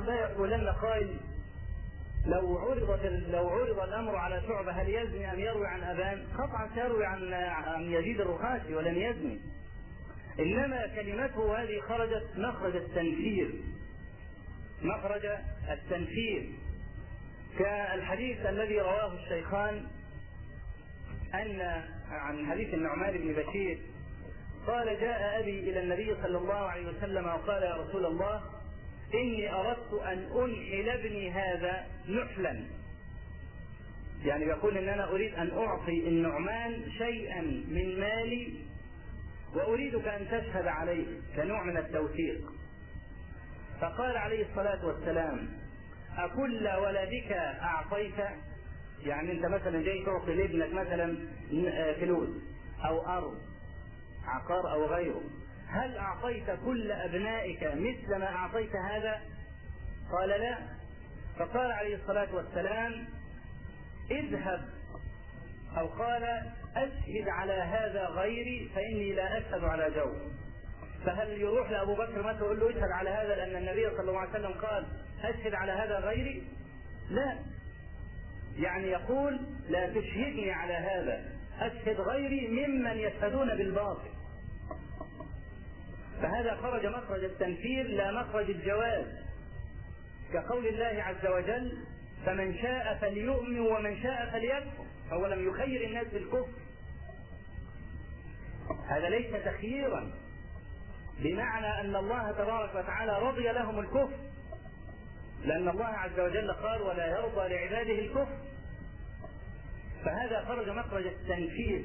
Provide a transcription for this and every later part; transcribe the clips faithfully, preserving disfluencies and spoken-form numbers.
لا يقولن قائل لو عرض لو عرض الامر على شعبة هل يزني ام يروي عن ابان؟ قطعا سيروي عن عن يزيد الرخاشي ولن يزني. انما كلمته هذه خرجت مخرج التنفير، مخرج التنفير، كالحديث الذي رواه الشيخان ان عن حديث النعمان بن بشير قال جاء ابي الى النبي صلى الله عليه وسلم وقال يا رسول الله إني أردت أن أنحل ابني هذا نحلا، يعني يقول إن أنا أريد أن أعطي النعمان شيئا من مالي وأريدك أن تشهد عليه كنوع من التوثيق. فقال عليه الصلاة والسلام أكل ولدك أعطيت؟ يعني أنت مثلا جاي تعطي لابنك مثلا فلوس أو أرض عقار أو غيره، هل أعطيت كل أبنائك مثل ما أعطيت هذا؟ قال لا. فقال عليه الصلاة والسلام اذهب أو قال أشهد على هذا غيري فإني لا أشهد على جو. فهل يروح لأبو بكر مثلا يقول له اشهد على هذا لأن النبي صلى الله عليه وسلم قال أشهد على هذا غيري؟ لا، يعني يقول لا تشهدني على هذا، أشهد غيري ممن يشهدون بالباطل. فهذا خرج مخرج التنفير لا مخرج الجواز، كقول الله عز وجل فمن شاء فليؤمن ومن شاء فليكفر، هو لم يخير الناس بالكفر. هذا ليس تخييرا بمعنى أن الله تبارك وتعالى رضي لهم الكفر، لأن الله عز وجل قال ولا يرضى لعباده الكفر. فهذا خرج مخرج التنفير.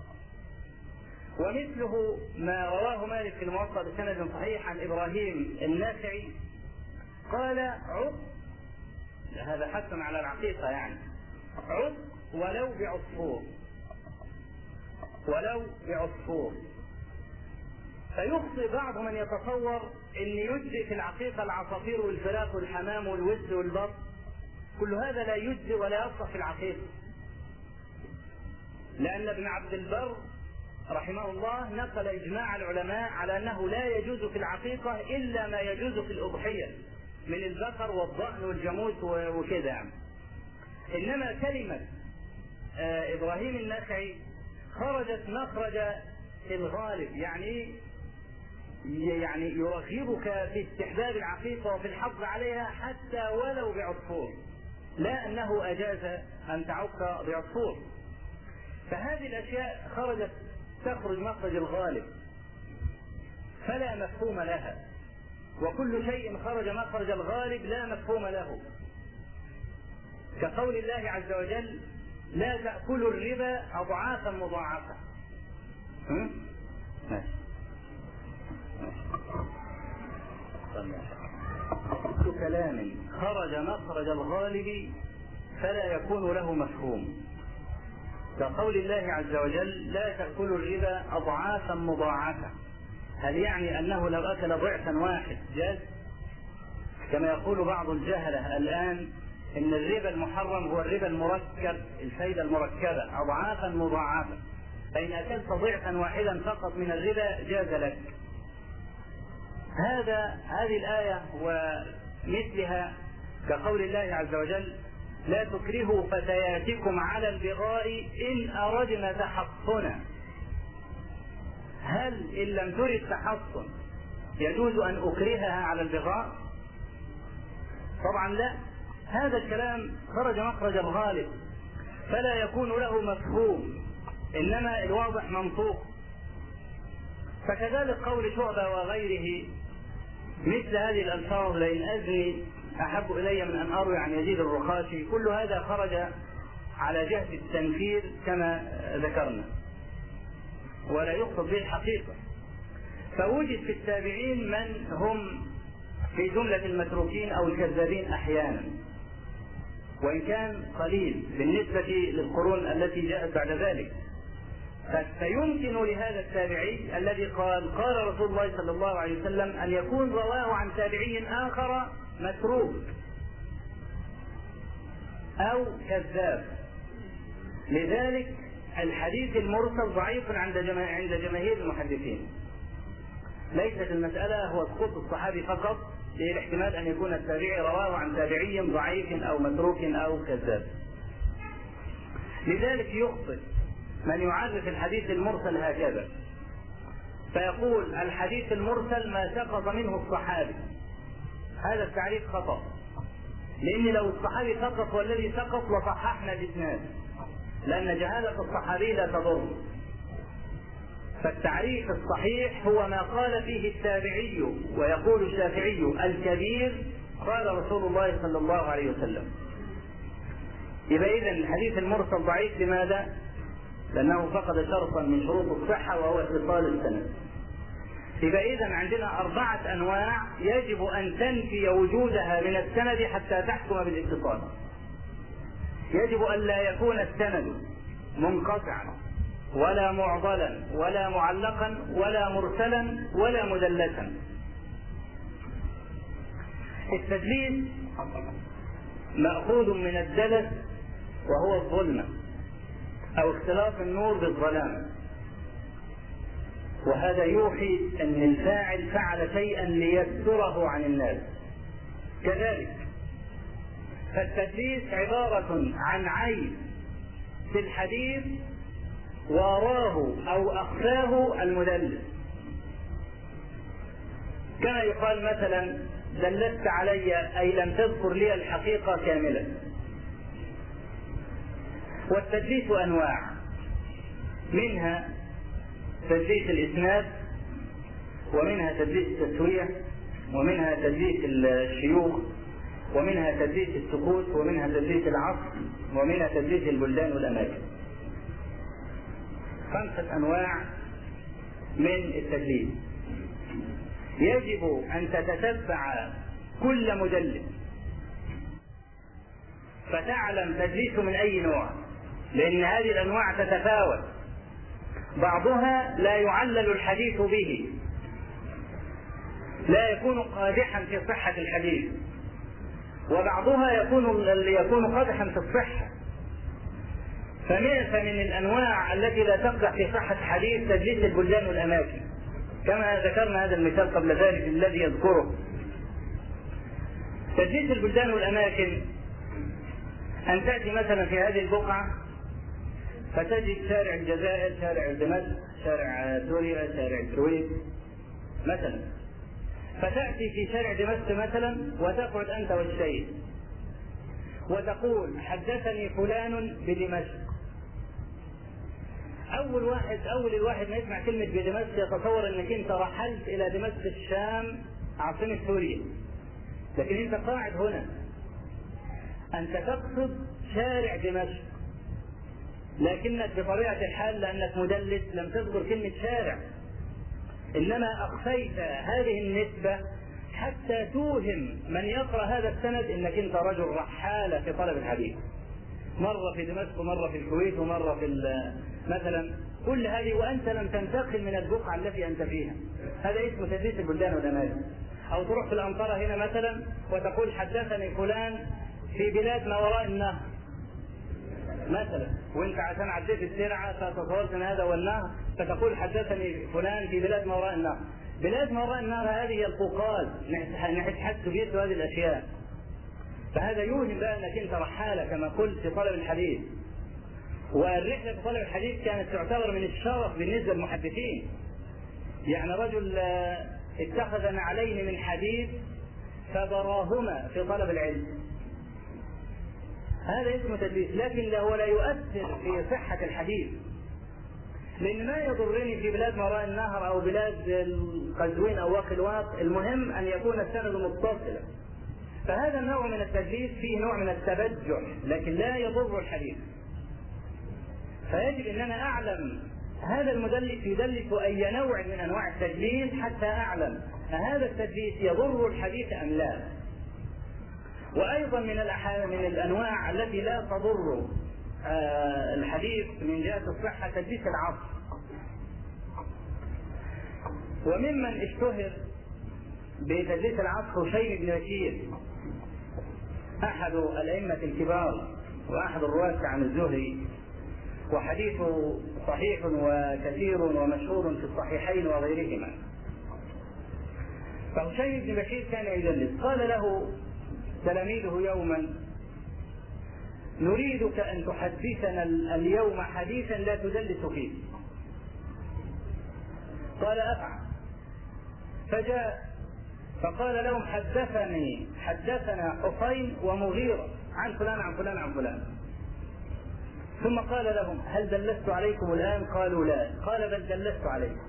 ومثله ما رواه مالك في الموطأ بسند صحيح عن إبراهيم النافعي قال عد، هذا حث على العقيقة، يعني عد ولو بعصفور، ولو بعصفور. فيخطئ بعض من يتصور ان يجزئ في العقيقة العصافير والفراخ والحمام والوز والبط، كل هذا لا يجزئ ولا يصح في العقيقة، لأن ابن عبد البر رحمه الله نقل إجماع العلماء على أنه لا يجوز في العقيقة إلا ما يجوز في الأضحية من البقر والضأن والجاموس وكذا يعني. إنما كلمة آه إبراهيم النخعي خرجت مخرج الغالب، يعني يعني يرغبك في استحباب العقيقة وفي الحظ عليها حتى ولو بعصفور، لا أنه أجاز أن تعق بعصفور. فهذه الأشياء خرجت تخرج مخرج الغالب فلا مفهوم لها، وكل شيء خرج مخرج الغالب لا مفهوم له، كقول الله عز وجل لا تأكلوا الربا أضعافا مضاعفة. كل كلام خرج مخرج الغالب فلا يكون له مفهوم، كقول الله عز وجل لا تأكلوا الربا أضعافا مضاعفة. هل يعني أنه لو أكل ضعفا واحد جاز؟ كما يقول بعض الجهلة الآن إن الربا المحرم هو الربا المركب، الفايدة المركبة أضعافا مضاعفة، فإن أكلت ضعفا واحدا فقط من الربا جاز لك. هذا هذه الآية ومثلها كقول الله عز وجل لا تكرهوا فتياتكم على البغاء إن أردنا تحصنا. هل إن لم ترد تحصن يجوز أن أكرهها على البغاء؟ طبعا لا، هذا الكلام خرج مخرج الغالب فلا يكون له مفهوم، إنما الواضح منطوق. فكذلك قول شعبة وغيره مثل هذه الألفاظ لئن أزني أحب إلي من أن أروي عن يزيد الرخاشي، كل هذا خرج على جهة التنفير كما ذكرنا ولا يقصد به الحقيقة. فوجد في التابعين من هم في جملة المتروكين أو الكذابين أحيانا، وإن كان قليل بالنسبة للقرون التي جاءت بعد ذلك. فيمكن لهذا التابعي الذي قال قال رسول الله صلى الله عليه وسلم أن يكون رواه عن تابعي آخر متروك أو كذاب. لذلك الحديث المرسل ضعيف عند عند جماهير المحدثين. ليست المسألة هو سقوط الصحابي فقط، الاحتمال أن يكون التابعي رواه عن تابعي ضعيف أو متروك أو كذاب. لذلك يخطئ من يعرف الحديث المرسل هكذا، فيقول الحديث المرسل ما سقط منه الصحابي. هذا التعريف خطأ، لأن لو الصحابي سقط والذي سقط لصححنا الإسناد، لأن جهالة الصحابي لا تضر. فالتعريف الصحيح هو ما قال فيه التابعي، ويقول الشافعي الكبير قال رسول الله صلى الله عليه وسلم. يبقى إذن الحديث المرسل ضعيف. لماذا؟ لأنه فقد شرطا من شروط الصحة وهو اتصال السند. يبقى إذن عندنا أربعة أنواع يجب أن تنفي وجودها من السند حتى تحكم بالاتصال. يجب أن لا يكون السند منقطعا ولا معضلا ولا معلقا ولا مرسلا ولا مدلسا. التدليس مأخوذ من الدلس وهو الظلمة أو اختلاط النور بالظلام، وهذا يوحي أن الفاعل فعل شيئا ليستره عن الناس. كذلك فالتدليس عبارة عن عيب في الحديث وراه أو أخفاه المدلس، كما يقال مثلا دلست علي أي لم تذكر لي الحقيقة كاملة. والتدليس أنواع، منها تدليس الإسناد، ومنها تدليس التسوية، ومنها تدليس الشيوخ، ومنها تدليس السكوت، ومنها تدليس العصر، ومنها تدليس البلدان والأماكن. خمسة أنواع من التدليس. يجب أن تتتبع كل مدلس فتعلم تدليسه من أي نوع، لأن هذه الأنواع تتفاوت. بعضها لا يعلل الحديث به، لا يكون قادحا في صحة الحديث، وبعضها يكون يكون قادحا في الصحة. فمن الأنواع التي لا تقدح في صحة الحديث تدليس البلدان والأماكن، كما ذكرنا هذا المثال قبل ذلك الذي يذكره. تدليس البلدان والأماكن أن تأتي مثلا في هذه البقعة فتجد شارع الجزائر، شارع دمشق، شارع سوريا، شارع الكويت مثلا، فتأتي في شارع دمشق مثلا وتقعد أنت والشيخ وتقول حدثني فلان بدمشق. أول واحد أول الواحد ما يسمع كلمة بدمشق يتصور أنك أنت رحلت إلى دمشق الشام عاصمة سوريا، لكن أنت قاعد هنا، أنت تقصد شارع دمشق، لكنك بطبيعة الحال لأنك مدلس لم تذكر كلمة شارع، إنما أخفيت هذه النسبة حتى توهم من يقرأ هذا السند أنك أنت رجل رحالة في طلب الحديث، مرة في دمشق ومرة في الكويت ومرة في مثلا كل هذه، وأنت لم تنتقل من البقعة التي أنت فيها. هذا اسمه تدليس البلدان والأماكن. أو تروح في الأمطار هنا مثلا وتقول حدثني فلان في بلاد ما وراء النهر مثلا، وانت عشان عديت السرعة فتصورت ان هذا هو النهر فتقول حدثني فلان في بلاد ما وراء النهر. بلاد ما وراء النهر هذه هي القوقاز، نحن حد سوفيت وهذه الاشياء. فهذا يوهم بقى انك انت رحالة كما قلت في طلب الحديث. والرحلة في طلب الحديث كانت تعتبر من الشرف بالنسبة للمحدثين. يعني رجل اتخذ نعلين من حديد فبراهما في طلب العلم، هذا اسمه تدليس، لكن هو لا يؤثر في صحة الحديث، لأن ما يضرني في بلاد ما وراء النهر أو بلاد القزوين أو واقي، المهم أن يكون السند متصلا. فهذا النوع من التدليس فيه نوع من التبجح، لكن لا يضر الحديث. فيجب أن أنا أعلم هذا المدلس يدلس أي نوع من أنواع التدليس حتى أعلم هذا التدليس يضر الحديث أم لا. وأيضا من من الأنواع التي لا تضر الحديث من جهة الصحة تدليس العصر. وممن اشتهر بتدليس العصر هشيم بن بشير، أحد الأئمة الكبار وأحد الرواة عن الزهري، وحديثه صحيح وكثير ومشهور في الصحيحين وغيرهما. فهشيم بن بشير كان يدلس. قال له تلاميذه يوما: نريدك أن تحدثنا اليوم حديثا لا تدلس فيه. قال: أفعل. فجاء فقال لهم: حدثني حدثنا حسين ومغيرة عن فلان عن فلان عن فلان. ثم قال لهم: هل دلست عليكم الآن؟ قالوا: لا. قال: بل دلست عليكم.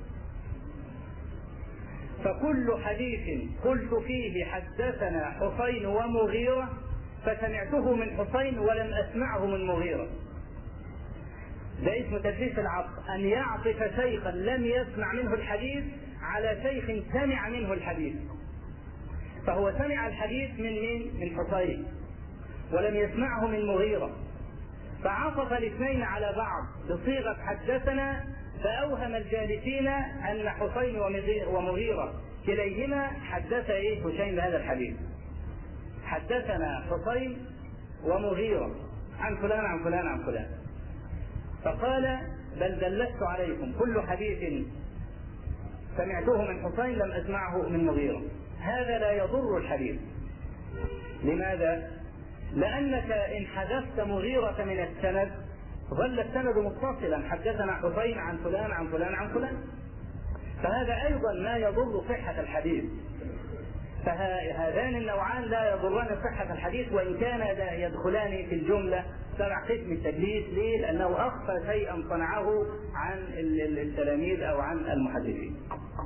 فكل حديث قلت فيه حدثنا حسين ومغيرة فسمعته من حسين ولم أسمعه من مغيرة. ده اسمه تدليس العطف، أن يعطف شيخا لم يسمع منه الحديث على شيخ سمع منه الحديث. فهو سمع الحديث من مين؟ من حسين، ولم يسمعه من مغيرة، فعطف الاثنين على بعض بصيغة حدثنا، فأوهم الجالسين أن حسين ومغيرة كليهما حدث إيه هشيم بهذا الحديث. حدثنا حسين ومغيرة عن فلان عن فلان عن فلان. فقال: بل دلست عليكم، كل حديث سمعته من حسين لم أسمعه من مغيرة. هذا لا يضر الحديث. لماذا؟ لأنك إن حذفت مغيرة من السند ظل السند متصلا، حدثنا حسين عن فلان عن فلان عن فلان، فهذا أيضا لا يضر صحة الحديث. فهذان النوعان لا يضران صحة الحديث، وإن كان يدخلان في الجملة تبع قسم التدليس. ليه؟ لأنه أخفى شيئا صنعه عن التلاميذ أو عن المحدثين.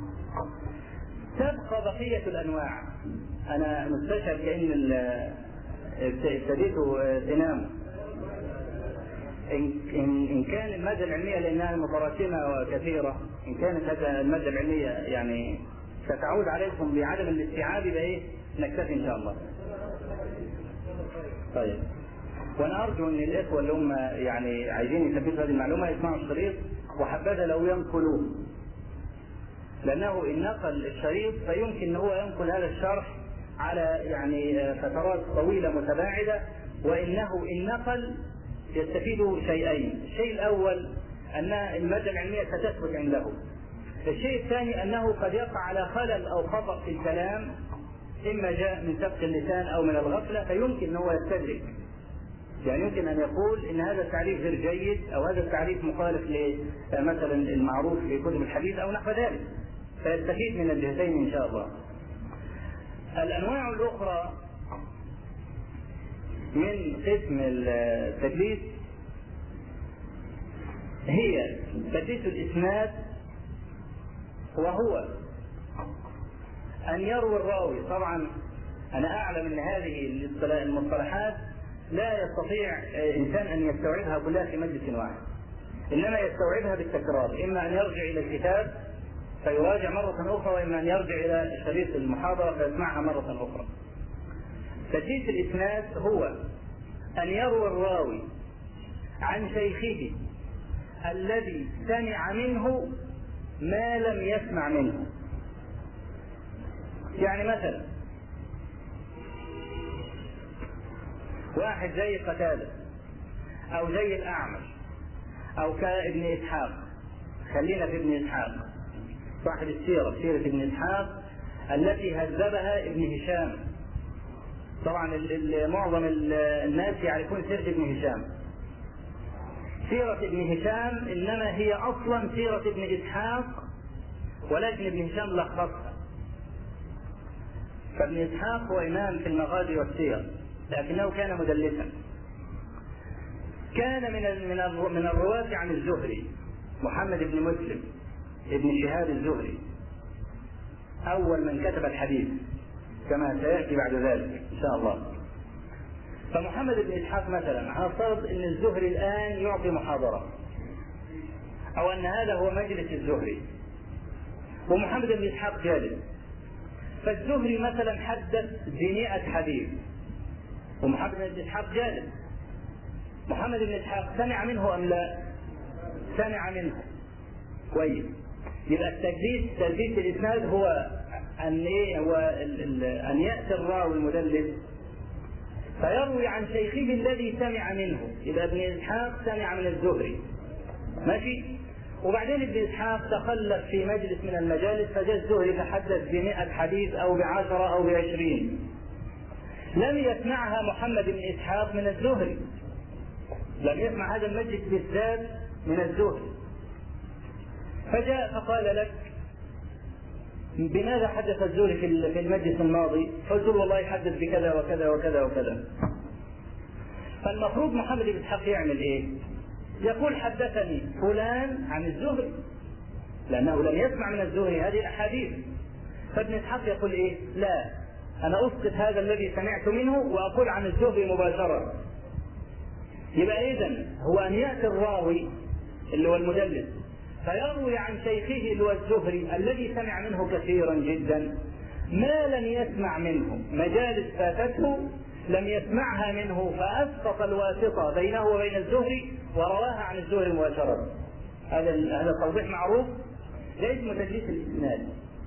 تبقى بقية الأنواع. أنا مستشعر كأن ابتديت تنام. إن, إن كان المادة العلمية لأنها متراكمة وكثيرة، إن كانت المادة العلمية يعني ستعود عليكم بعدم الاستيعاب بإيه؟ نكتفي إن شاء الله. طيب، وأنا أرجو أن الإخوة اللي هم يعني عايزين يثبتوا هذه المعلومة يسمعوا الشريط، وحبذا لو ينقلوه، لأنه إن نقل الشريط فيمكن أن هو ينقل هذا الشرح على يعني فترات طويلة متباعدة، وإنه إن نقل يستفيد شيئين. الشيء الأول أن المادة العلمية ستثبت عنده. الشيء الثاني أنه قد يقع على خلل أو خطأ في الكلام، إما جاء من سبق اللسان أو من الغفلة، فيمكن أن هو يستدرك. يعني يمكن أن يقول إن هذا التعريف غير جيد، أو هذا التعريف مخالف لمثلا المعروف في كتب الحديث أو نحو ذلك، فيستفيد من الجهتين إن شاء الله. الأنواع الأخرى من قسم التدليس هي تدليس الإسناد، وهو أن يروي الراوي. طبعا أنا أعلم أن هذه المصطلحات لا يستطيع إنسان أن يستوعبها كلها في مجلس واحد، إنما يستوعبها بالتكرار، إما أن يرجع إلى الكتاب فيراجع مرة أخرى، وإما أن يرجع إلى شريط المحاضرة فيسمعها مرة أخرى. تدليس الإسناد هو أن يروي الراوي عن شيخه الذي سمع منه ما لم يسمع منه. يعني مثلا واحد زي قتادة أو زي الأعمش أو كابن إسحاق، خلينا في ابن إسحاق صاحب السيرة، سيرة ابن إسحاق التي هذبها ابن هشام. طبعا معظم الناس يعرفون سيرة ابن هشام. سيرة ابن هشام إنما هي أصلا سيرة ابن إسحاق، ولكن ابن هشام لخصها. فابن إسحاق هو إمام في المغازي والسير، لكنه كان مدلسا. كان من من من الرواة عن الزهري محمد بن مسلم ابن شهاب الزهري، أول من كتب الحديث كما سيأتي بعد ذلك إن شاء الله. فمحمد بن إسحاق مثلا هنفترض أن الزهري الآن يعطي محاضرة، أو أن هذا هو مجلس الزهري ومحمد بن إسحاق جالس، فالزهري مثلا حدث بمئة حديث ومحمد بن إسحاق جالس. محمد بن إسحاق سمع منه أم لا؟ سمع منه. كويس. يبقى التدليس تدليس الإسناد هو أن إيه؟ هو أن يأتي الراوي المدلس فيروي عن شيخه الذي سمع منه. يبقى ابن إسحاق سمع من الزهري، ماشي، وبعدين ابن إسحاق تخلف في مجلس من المجالس، فجاء الزهري تحدث بمئة حديث أو بعشرة أو بعشرين، لم يسمعها محمد بن إسحاق من الزهري، لم يسمع هذا المجلس بالذات من الزهري. فجاء فقال لك بماذا حدث الزهري في المجلس الماضي؟ قلت له والله يحدث بكذا وكذا وكذا وكذا. فالمفروض محمد بن إسحاق يعمل ايه؟ يقول حدثني فلان عن الزهري، لأنه لم يسمع من الزهري هذه الأحاديث. فابن إسحاق يقول ايه؟ لا، أنا أسقط هذا الذي سمعت منه وأقول عن الزهري مباشرة. يبقى إذن هو أن يأتي الراوي اللي هو المدلس فيروي عن شيخه اللي هو الزهري الذي سمع منه كثيرا جدا ما لم يسمع منه، مجالس فاتته لم يسمعها منه، فأسقط الواسطة بينه وبين الزهري ورواها عن الزهري مباشرة. هذا هذا توضيح معروف، ده اسمه تدليس الإسناد،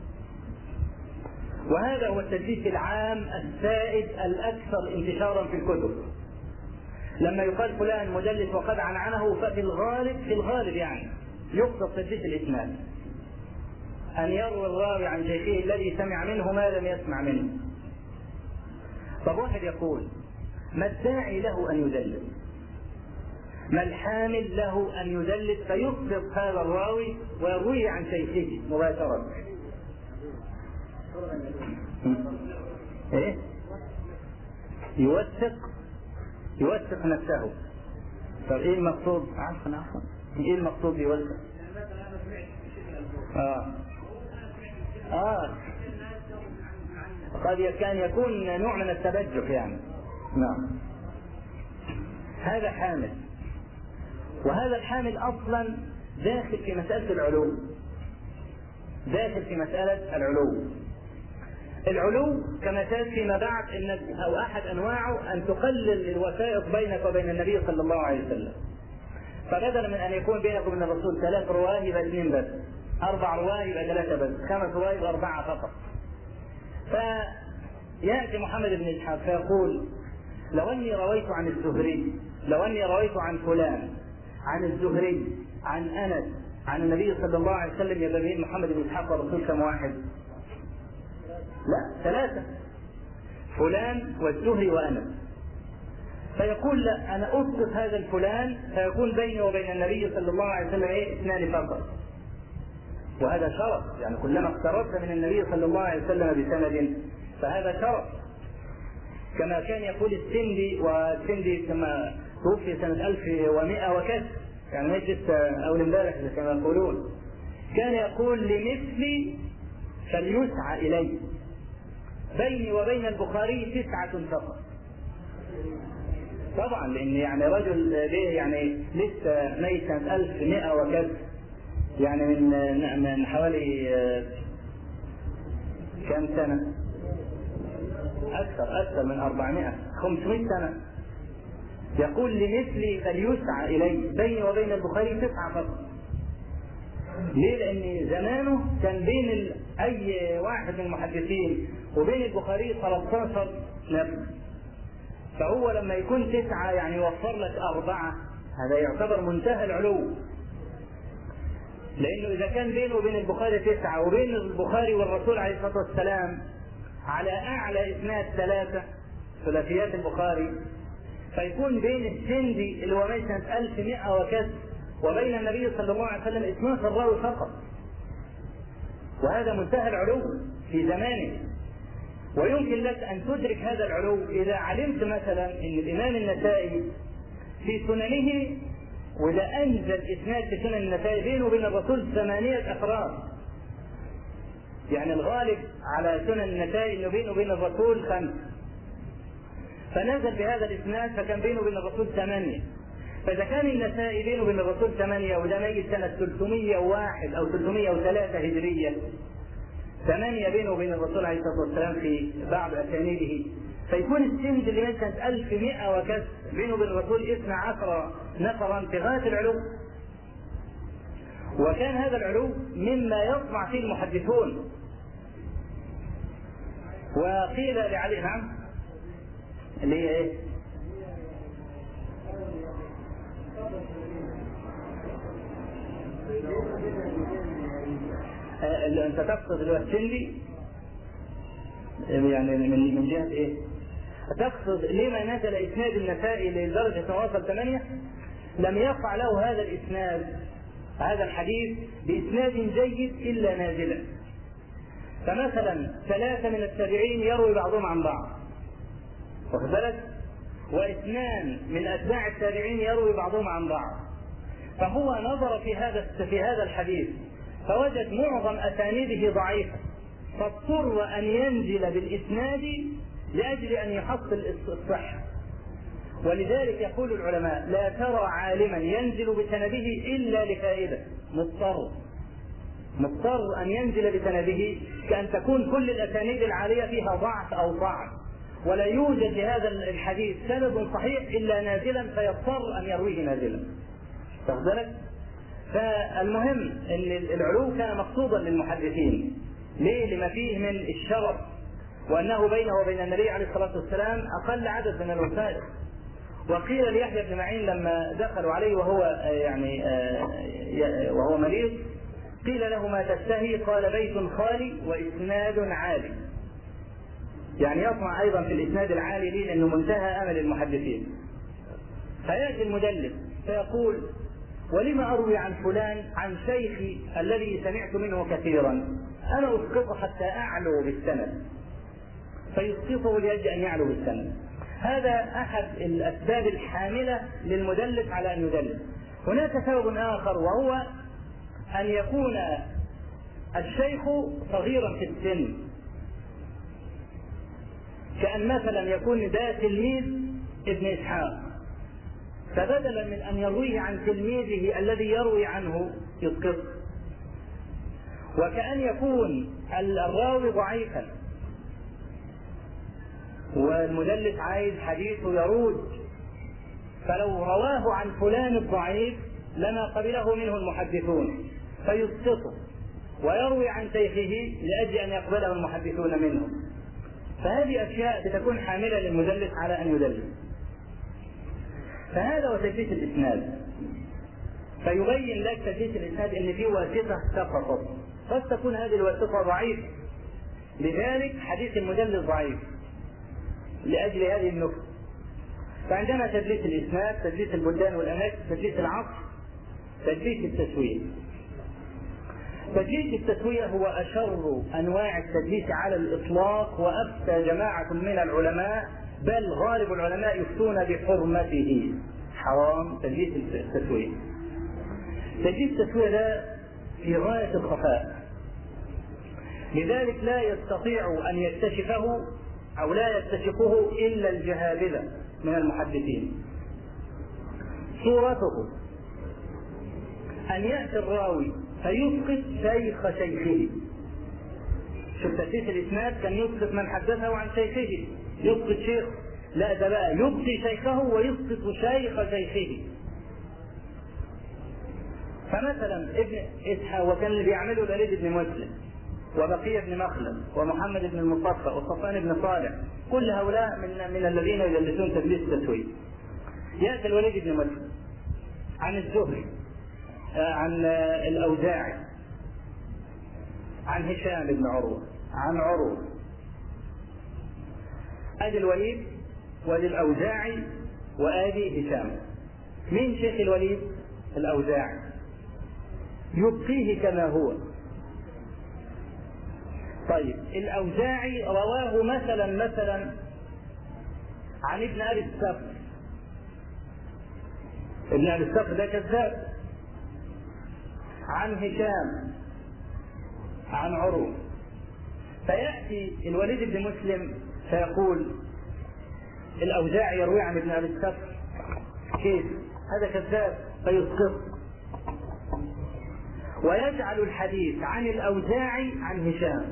وهذا هو التدليس العام السائد الأكثر انتشارا في الكتب. لما يقال فلان مدلس وقد عنعنه، ففي الغالب في الغالب يعني يقصد تدليس الإسناد، أن يروي الراوي عن شيخه الذي سمع منه ما لم يسمع منه. طب واحد يقول ما الداعي له أن يدلس؟ ما الحامل له أن يدلس فيسقط هذا الراوي ويرويه عن شيخه مباشرة؟ إيه؟ يوثق يوثق نفسه. طب إيه المقصود؟ عفوا عفوا إيه المقصود يوثق؟ آه آه قد كان يكون نوع من التبجح يعني. نعم، هذا حامل، وهذا الحامل أصلا داخل في مسألة العلو، داخل في مسألة العلو. العلو كما سيأتي فيما بعد إن أو أحد أنواعه أن تقلل الوثائق بينك وبين النبي صلى الله عليه وسلم. فبدلا من أن يكون بينك وبين الرسول ثلاث رواه يبقى اثنين بس، أربع رواه يبقى ثلاثة بس، خمس رواه يبقى أربعة فقط. فيأتي محمد بن إسحاق فيقول لو أني رويت عن الزهري، لو أني رويت عن فلان عن الزهري عن أنس عن النبي صلى الله عليه وسلم، يبقى بين محمد بن إسحاق والرسول كم واحد؟ لا، ثلاثة، فلان والزهري وأنس. فيقول لا، أنا أسقط هذا الفلان فيكون بيني وبين النبي صلى الله عليه وسلم إيه؟ اثنان فقط. وهذا شرف، يعني كلما اقتربت من النبي صلى الله عليه وسلم بسند فهذا شرف. كما كان يقول السندي، والسندي كما توفي سنة ألف ومئة وكسر، يعني مجلس أول امبارح كما يقولون، كان يقول لمثلي فليسعى إلي، بيني وبين البخاري تسعة فقط. طبعا لأن يعني رجل ليه يعني لسه ميت سنة ألف ومئة وكسر، يعني من من حوالي كم سنة؟ أكثر أكثر من أربعمائة خمسمائة سنة. يقول لمثلي فليسعى إلي، بيني وبين البخاري تسعة فقط. ليه؟ لأن زمانه كان بين ال... أي واحد من المحدثين وبين البخاري ثلاثة عشر نفس، فهو لما يكون تسعة يعني يوفر لك أربعة، هذا يعتبر منتهى العلو. لأنه إذا كان بينه وبين البخاري تسعة وبين البخاري والرسول عليه الصلاة والسلام على أعلى إسناد ثلاثة ثلاثيات البخاري، فيكون بين السندي اللي هو ميت سنة ألف ومئة وكسر وبين النبي صلى الله عليه وسلم اثنين عشر راوي فقط، وهذا منتهى العلو في زمانه. ويمكن لك أن تدرك هذا العلو إذا علمت مثلا أن الإمام النسائي في سننه، وإذا أنزل إسناد في سنن النسائي بينه وبين الرسول ثمانية أفراد، يعني الغالب على سنن النسائي أنه بينه وبين الرسول خمس، فنزل بهذا الإسناد فكان بينه وبين الرسول ثمانية. فإذا كان النسائي بينه وبين الرسول ثمانية وده ميت سنة ثلاثمائة وواحد أو ثلاثمائة وثلاثة هجرية، ثمانية بينه وبين الرسول عليه الصلاة والسلام في بعض أسانيده، فيكون السند اللي ميت سنة ألف ومئة وكسر بينه وبين الرسول اثنا عشر نفرا في غاية العلو. وكان هذا العلو مما يطمع فيه المحدثون. وقيل لعلي نعم اللي هي ايه؟ أنت تقصد الوسندي يعني من من جهة إيه؟ تقصد لما نزل إسناد النسائي لدرجة وصل ثمانية؟ لم يقع له هذا الإسناد هذا الحديث بإسناد جيد إلا نازلا. فمثلا ثلاثة من التابعين يروي بعضهم عن بعض، واخد بالك؟ واثنان من أتباع التابعين يروي بعضهم عن بعض. فهو نظر في هذا في هذا الحديث فوجد معظم أسانيده ضعيفة، فاضطر أن ينزل بالإسناد لأجل أن يحصل الصحة. ولذلك يقول العلماء لا ترى عالما ينزل بسنده إلا لفائدة، مضطر مضطر أن ينزل بسنده كأن تكون كل الأسانيد العالية فيها ضعف أو ضعف، ولا يوجد لهذا الحديث سند صحيح إلا نازلا فيضطر أن يرويه نازلا. واخد بالك؟ فالمهم أن العلو كان مقصودا للمحدثين. ليه؟ لما فيه من الشرف، وأنه بينه وبين النبي عليه الصلاة والسلام أقل عدد من الوسائل. وقيل ليحيى بن معين لما دخلوا عليه وهو يعني وهو مريض قيل له ما تشتهي؟ قال بيت خالي وإسناد عالي. يعني يطمع أيضا في الإسناد العالي ليه؟ لأنه منتهى أمل المحدثين. فيأتي المدلس فيقول ولما أروي عن فلان عن شيخي الذي سمعت منه كثيرا، أنا أسقطه حتى أعلو بالسند، فيسقطه لأجل أن يعلو بالسند. هذا أحد الأسباب الحاملة للمدلس على أن يدلس. هناك سبب آخر وهو أن يكون الشيخ صغيرا في السن، كأن مثلا يكون ده تلميذ ابن إسحاق، فبدلا من أن يرويه عن تلميذه الذي يروي عنه يسقط. وكأن يكون الراوي ضعيفا والمدلس عايز حديثه يروج، فلو رواه عن فلان الضعيف لما قبله منه المحدثون فيسقطه ويروي عن شيخه لأجل أن يقبله المحدثون منه. فهذه أشياء بتكون حاملة للمدلس على أن يدلس. فهذا هو تدليس الإسناد. فيبين لك تدليس الإسناد أن فيه واسطة سقطت، قد تكون هذه الواسطة ضعيفة، لذلك حديث المدلس ضعيف لأجل هذه النكتة. فعندنا تدليس الإسناد، تدليس البلدان والأماكن، تدليس العصر، تدليس التسوية. تدليس التسوية هو أشر أنواع التدليس على الإطلاق، وأفتى جماعة من العلماء بل غالب العلماء يفتون بحرمته، حرام تدليس التسوية. تدليس التسوية ده في غاية الخفاء، لذلك لا يستطيع أن يكتشفه أو لا يكتشفه إلا الجهابذة من المحدثين. صورته أن يأتي الراوي فيسقط شيخ شيخه. شوف تدليس الإسناد كان يسقط من حدثه عن شيخه، يسقط شيخ، لا ده بقى يبقي شيخه ويسقط شيخ شيخه. فمثلا ابن إسحاق وكان اللي بيعمله الوليد بن مسلم وبقية بن مخلد ومحمد بن المصطفى وصفوان بن صالح، كل هؤلاء من من الذين يدلسون تدليس التسوية. يأتي الوليد بن مسلم عن الزهري عن الأوزاعي عن هشام بن عروة عن عروة. ادي الوليد وادي الأوزاعي وادي هشام. مين شيخ الوليد؟ الأوزاعي، يبقيه كما هو. طيب الأوزاعي رواه مثلا مثلا عن ابن أبي السفر. ابن أبي السفر ده كذاب. عن هشام عن عروة. فيأتي الوليد بن مسلم فيقول الأوزاعي يروي عن ابن أبي السفر، كيف؟ هذا كذاب، فيسقط ويجعل الحديث عن الأوزاعي عن هشام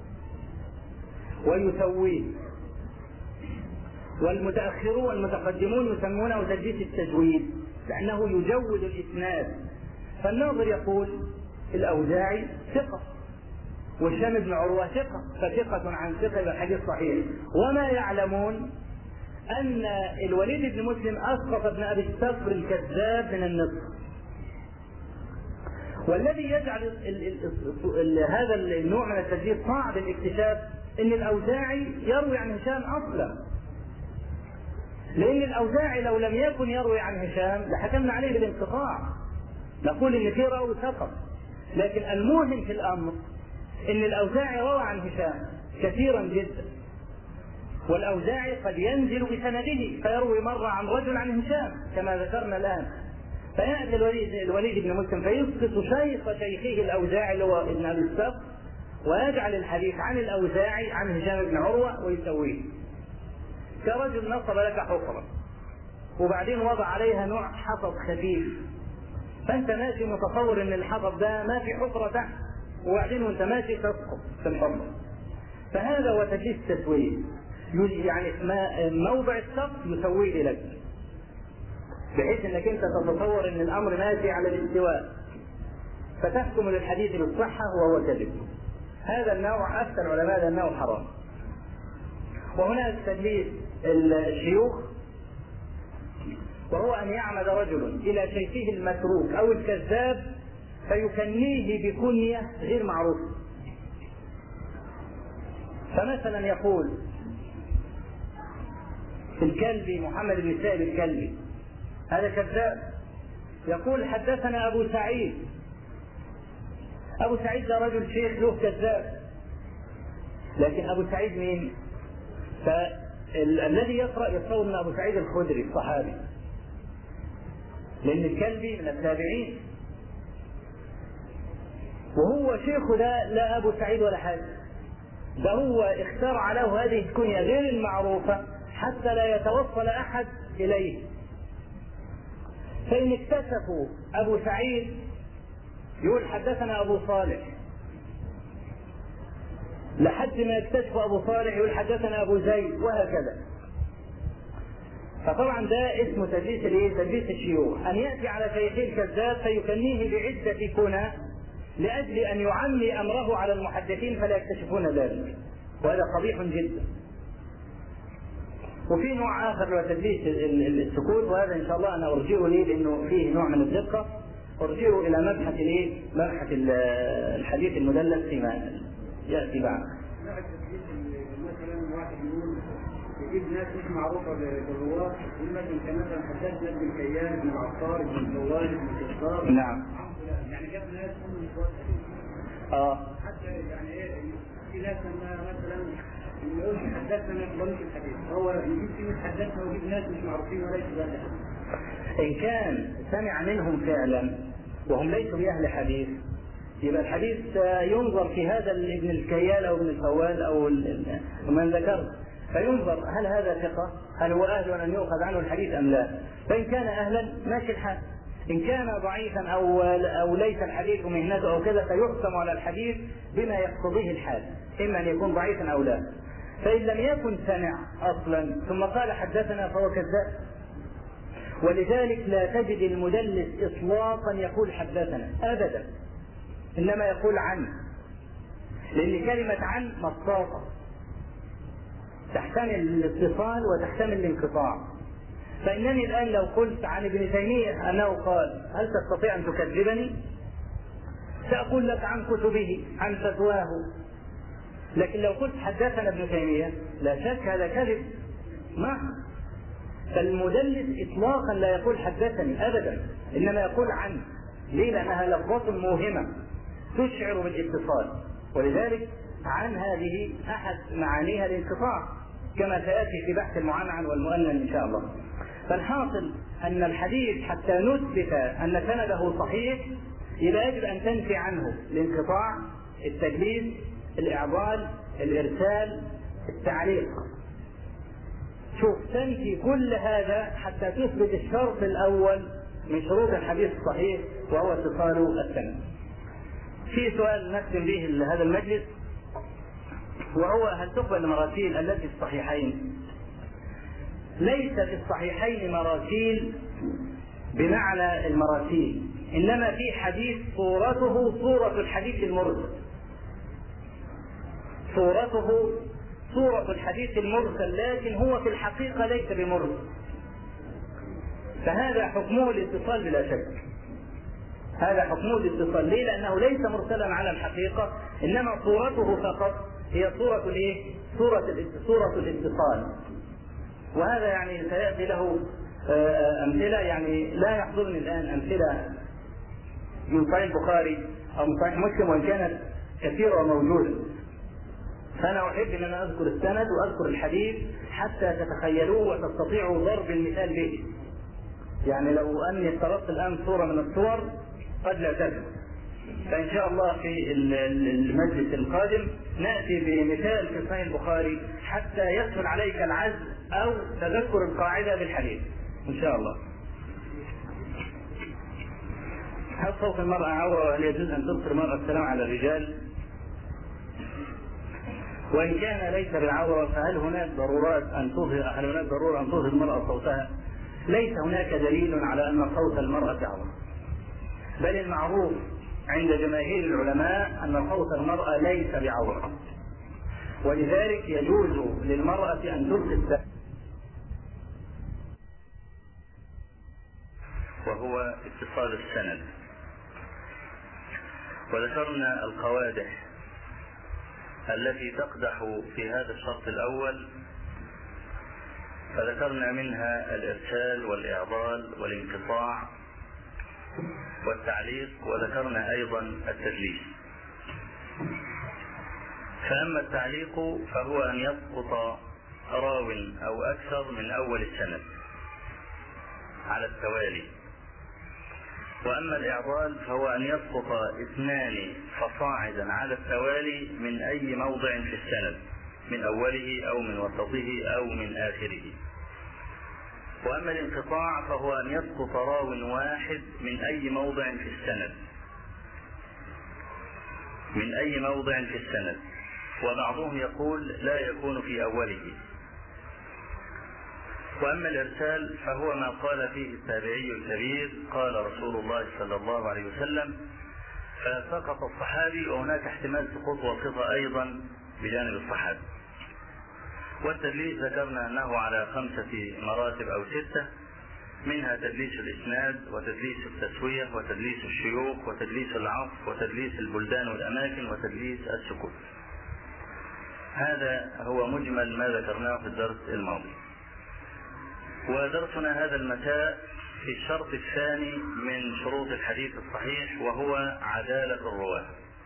ويسويه. والمتأخرون والمتقدمون يسمونه تدليس التجويد، لأنه يجود الإسناد. فالناظر يقول الأوزاعي ثقة وهشام بن عروة ثقة، فثقة عن ثقة الحديث صحيح. وما يعلمون أن الوليد بن مسلم أسقط ابن أبي السفر الكذاب من النصف. والذي يجعل ال ال ال ال هذا النوع من التدليس صعب الاكتشاف ان الاوزاعي يروي عن هشام اصلا، لان الاوزاعي لو لم يكن يروي عن هشام لحكمنا عليه بالانقطاع، نقول ان في راوي سقط. لكن الموهم في الامر ان الاوزاعي روى عن هشام كثيرا جدا، والاوزاعي قد ينزل بسنده فيروي مره عن رجل عن هشام كما ذكرنا الان، فياتي الوليد الوليد بن مسلم فيسقط شيخ شيخه الاوزاعي اللي هو ابن ابي السبط، ويجعل الحديث عن الاوزاعي عن هشام بن عروه ويسويه. كرجل نصب لك حفره وبعدين وضع عليها نوع حطب خفيف، فانت ماشي متصور ان الحطب ده ما في حفره تحت، وبعدين وانت ماشي تسقط في الحفره. فهذا هو تدليس تسويه، يعني موضع السقط يسويه لك بحيث انك انت تتصور ان الامر ماشي على الاستواء فتحكم للحديث بالصحه وهو كذب. هذا النوع افتى العلماء هذا النوع حرام. وهناك تدليس الشيوخ، وهو ان يعمد رجل الى شيخه المتروك او الكذاب فيكنيه بكنيه غير معروفه. فمثلا يقول الكلبي محمد بن سائب الكلبي هذا كذاب، يقول حدثنا ابو سعيد. ابو سعيد ده رجل شيخ له كذاب، لكن ابو سعيد مين؟ فالذي يقرأ يتصور من ابو سعيد الخدري الصحابي، لان الكلبي من التابعين، وهو شيخه ده لا ابو سعيد ولا حاجه، ده هو اخترع له هذه الكنية غير المعروفة حتى لا يتوصل احد اليه. فإن اكتشفوا أبو سعيد يقول حدثنا أبو صالح، لحد ما يكتشفوا أبو صالح يقول حدثنا أبو زيد، وهكذا. فطبعا ده اسمه تدليس الايه؟ تدليس الشيوخ، أن يأتي على شيخه الكذاب فيكنيه بعدة كنى لأجل أن يعمي أمره على المحدثين فلا يكتشفون ذلك، وهذا قبيح جدا. وفي نوع اخر هو تدليس السكوت، وهذا ان شاء الله انا ارجئه ليه لانه فيه نوع من الدقه، ارجئه الى مبحث الايه؟ مبحث الحديث المدلس فيما ياتي بعد. مثلا واحد يقول يجيب ناس مش معروفه بالرواه، يقول مثلا كمثلا حدثنا ابن كيان بن العطار بن فوال بن كسار. نعم. يعني جاب ناس هم مش واثقين. اه. حتى يعني ايه في ناس مثلا يقول حدثنا فلان في الحديث، هو يجيب فيه حدثنا ويجيب ناس مش معروفين وليس بأهل. إن كان سمع منهم فعلا وهم ليسوا بأهل حديث يبقى الحديث ينظر في هذا ابن الكيال أو ابن الفوال أو من ذكر، فينظر هل هذا ثقة؟ هل هو أهل أن يؤخذ عنه الحديث أم لا؟ فإن كان أهلا ماشي الحال، إن كان ضعيفا أو أو ليس الحديث مهنته أو كذا فيحكم على الحديث بما يقتضيه الحال، إما أن يكون ضعيفا أو لا. فإن لم يكن سمع أصلا ثم قال حدثنا فهو كذاب. ولذلك لا تجد المدلس إطلاقا يقول حدثنا أبدا، إنما يقول عن، لأن كلمة عن مطاطة تحتمل الاتصال وتحتمل الانقطاع. فإنني الآن لو قلت عن ابن تيمية أنه قال هل تستطيع أن تكذبني؟ سأقول لك عن كتبه عن فتواه. لكن لو قلت حدثنا ابن تيمية لا شك هذا كذب ما. فالمدلس إطلاقا لا يقول حدثني أبدا، إنما يقول عن. ليه؟ لأنها لفظة موهمة تشعر بالاتصال، ولذلك عن هذه أحد معانيها الانقطاع كما سيأتي في بحث المعنعن والمؤنن إن شاء الله. فالحاصل أن الحديث حتى نثبت أن سنده صحيح يبقى يجب أن تنفي عنه الانقطاع، التدليس، الإعضال، الإرسال، التعليق. شوف تنفي كل هذا حتى تثبت الشرط الأول من شروط الحديث الصحيح وهو اتصال السند. في سؤال نختم به هذا المجلس، وهو هل تقبل المراسيل التي في الصحيحين؟ ليس في الصحيحين مراسيل بمعنى المراسيل، إنما في حديث صورته صورة الحديث المرسل، صورته صورة الحديث المرسل، لكن هو في الحقيقة ليس بمرسل، فهذا حكمه الاتصال بلا شك. هذا حكمه الاتصال. ليه؟ لأنه ليس مرسلا على الحقيقة، إنما صورته فقط هي صورة الايه؟ صورة صورة الاتصال. وهذا يعني سيأتي له أمثلة، يعني لا يحضرني الآن أمثلة من صحيح البخاري أو من صحيح مسلم وإن كانت كثيرة وموجودة، فأنا أحب أن أنا أذكر السند وأذكر الحديث حتى تتخيلوه وتستطيعوا ضرب المثال به. يعني لو أني افترضت الآن صورة من الصور قد لا تكفي، فإن شاء الله في المجلس القادم نأتي بمثال في صحيح البخاري حتى يسهل عليك العزم أو تذكر القاعدة بالحديث إن شاء الله. هل صوت المرأة عورة وهل يجوز أن تبصر المرأة السلام على الرجال؟ وإن كان ليس بالعورة فهل هناك ضرورات أن تظهر هل هناك ضرورة أن تظهر المرأة صوتها؟ ليس هناك دليل على أن صوت المرأة عورة، بل المعروف عند جماهير العلماء أن صوت المرأة ليس بعورة، ولذلك يجوز للمرأة أن تلقي، وهو اتصال السند. وذكرنا القوادح التي تقدح في هذا الشرط الأول، فذكرنا منها الإرسال والإعضال والانقطاع والتعليق، وذكرنا أيضا التدليس. فأما التعليق فهو أن يسقط راو أو أكثر من أول السند على التوالي، وأما الإعضال فهو أن يسقط اثنان فصاعدا على التوالي من أي موضع في السند، من أوله أو من وسطه أو من آخره. وأما الانقطاع فهو أن يسقط راو واحد من أي موضع في السند من أي موضع في السند وبعضهم يقول لا يكون في أوله. وأما الإرسال فهو ما قال فيه التابعي الكبير قال رسول الله صلى الله عليه وسلم، فسقط الصحابي، وهناك احتمال سقوط والقطع أيضا بجانب الصحابي. والتدليس ذكرنا أنه على خمسة مراتب أو ستة، منها تدليس الإسناد وتدليس التسوية وتدليس الشيوخ وتدليس العطف وتدليس البلدان والأماكن وتدليس السكوت. هذا هو مجمل ما ذكرناه في الدرس الماضي. ودرسنا هذا المساء في الشرط الثاني من شروط الحديث الصحيح، وهو عدالة الرواة.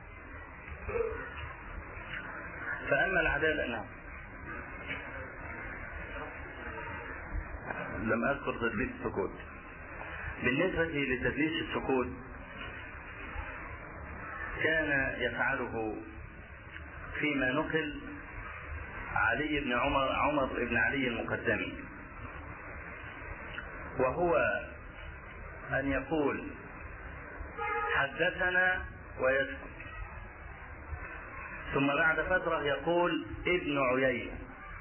فأما العدالة، نعم لم أذكر تدليس السكوت. بالنسبة لتدليس السكوت كان يفعله فيما نقل علي بن عمر عمر بن علي المقدمي، وهو أن يقول حدثنا ويسكت، ثم بعد فترة يقول ابن عيينة،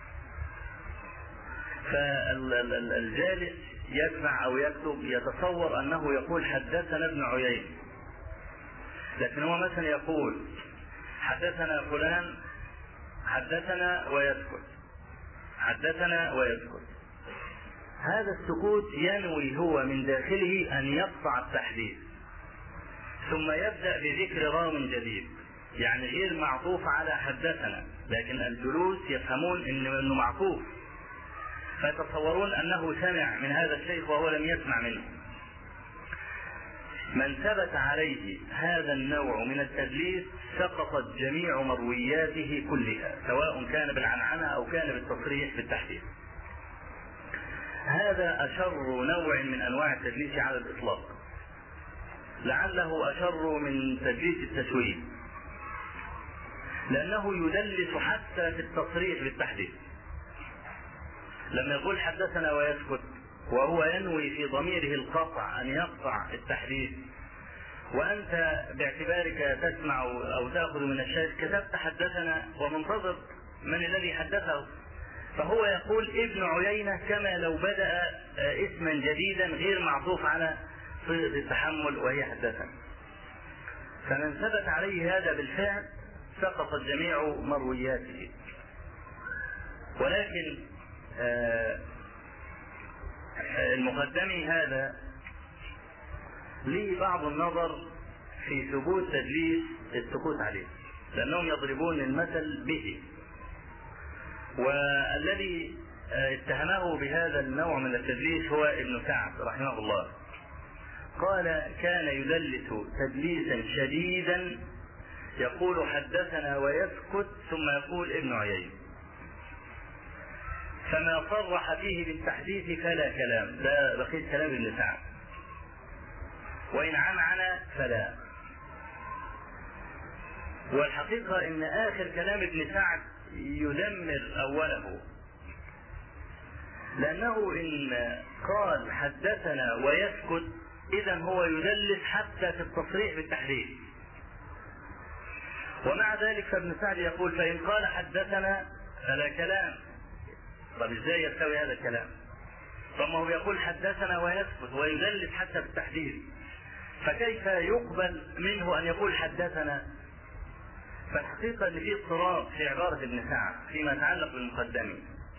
فالجالس يسمع أو يكتب يتصور أنه يقول حدثنا ابن عيينة، لكن هو مثلا يقول حدثنا فلان حدثنا ويسكت حدثنا ويسكت. هذا السكوت ينوي هو من داخله أن يقطع التحديث، ثم يبدأ بذكر راو جديد، يعني غير معطوف على حدثنا، لكن الجلوس يفهمون إنه معطوف، فيتصورون أنه سمع من هذا الشيخ وهو لم يسمع منه. من ثبت عليه هذا النوع من التدليس سقطت جميع مروياته كلها، سواء كان بالعنعنة أو كان بالتصريح بالتحديث. هذا أشر نوع من أنواع التدليس على الإطلاق، لعله أشر من تدليس التسوية، لأنه يدلس حتى في التصريح بالتحديث. لما يقول حدثنا ويسكت وهو ينوي في ضميره القطع أن يقطع التحديث، وأنت باعتبارك تسمع أو تأخذ من الشيخ كتبت حدثنا ومنتظر من الذي حدثه، فهو يقول ابن عيينة كما لو بدأ اسما جديدا غير معطوف على صيغة التحمل وهي حدثنا. فمن ثبت عليه هذا بالفعل سقطت جميع مروياته. ولكن المقدمي هذا لي بعض النظر في ثبوت تدليس السكوت عليه، لأنهم يضربون المثل به. والذي اتهمه بهذا النوع من التدليس هو ابن سعد رحمه الله، قال كان يدلس تدليسا شديدا، يقول حدثنا ويسكت ثم يقول ابن عيينة، فما صرح فيه بالتحديث فلا كلام. ده بقية كلام ابن سعد، وإن عنعن فلا. والحقيقة ان آخر كلام ابن سعد يدمر أوله، لأنه إن قال حدثنا ويسكت إذا هو يدلس حتى في التصريح بالتحديث. ومع ذلك فابن سعد يقول فإن قال حدثنا فلا كلام. طب ازاي يستوي هذا الكلام؟ طب ما هو يقول حدثنا ويسكت ويدلس حتى في التحديث، فكيف يقبل منه أن يقول حدثنا؟ فالحقيقة ان في اضطراب في عبارة ابن سعد فيما يتعلق بالمقدمي،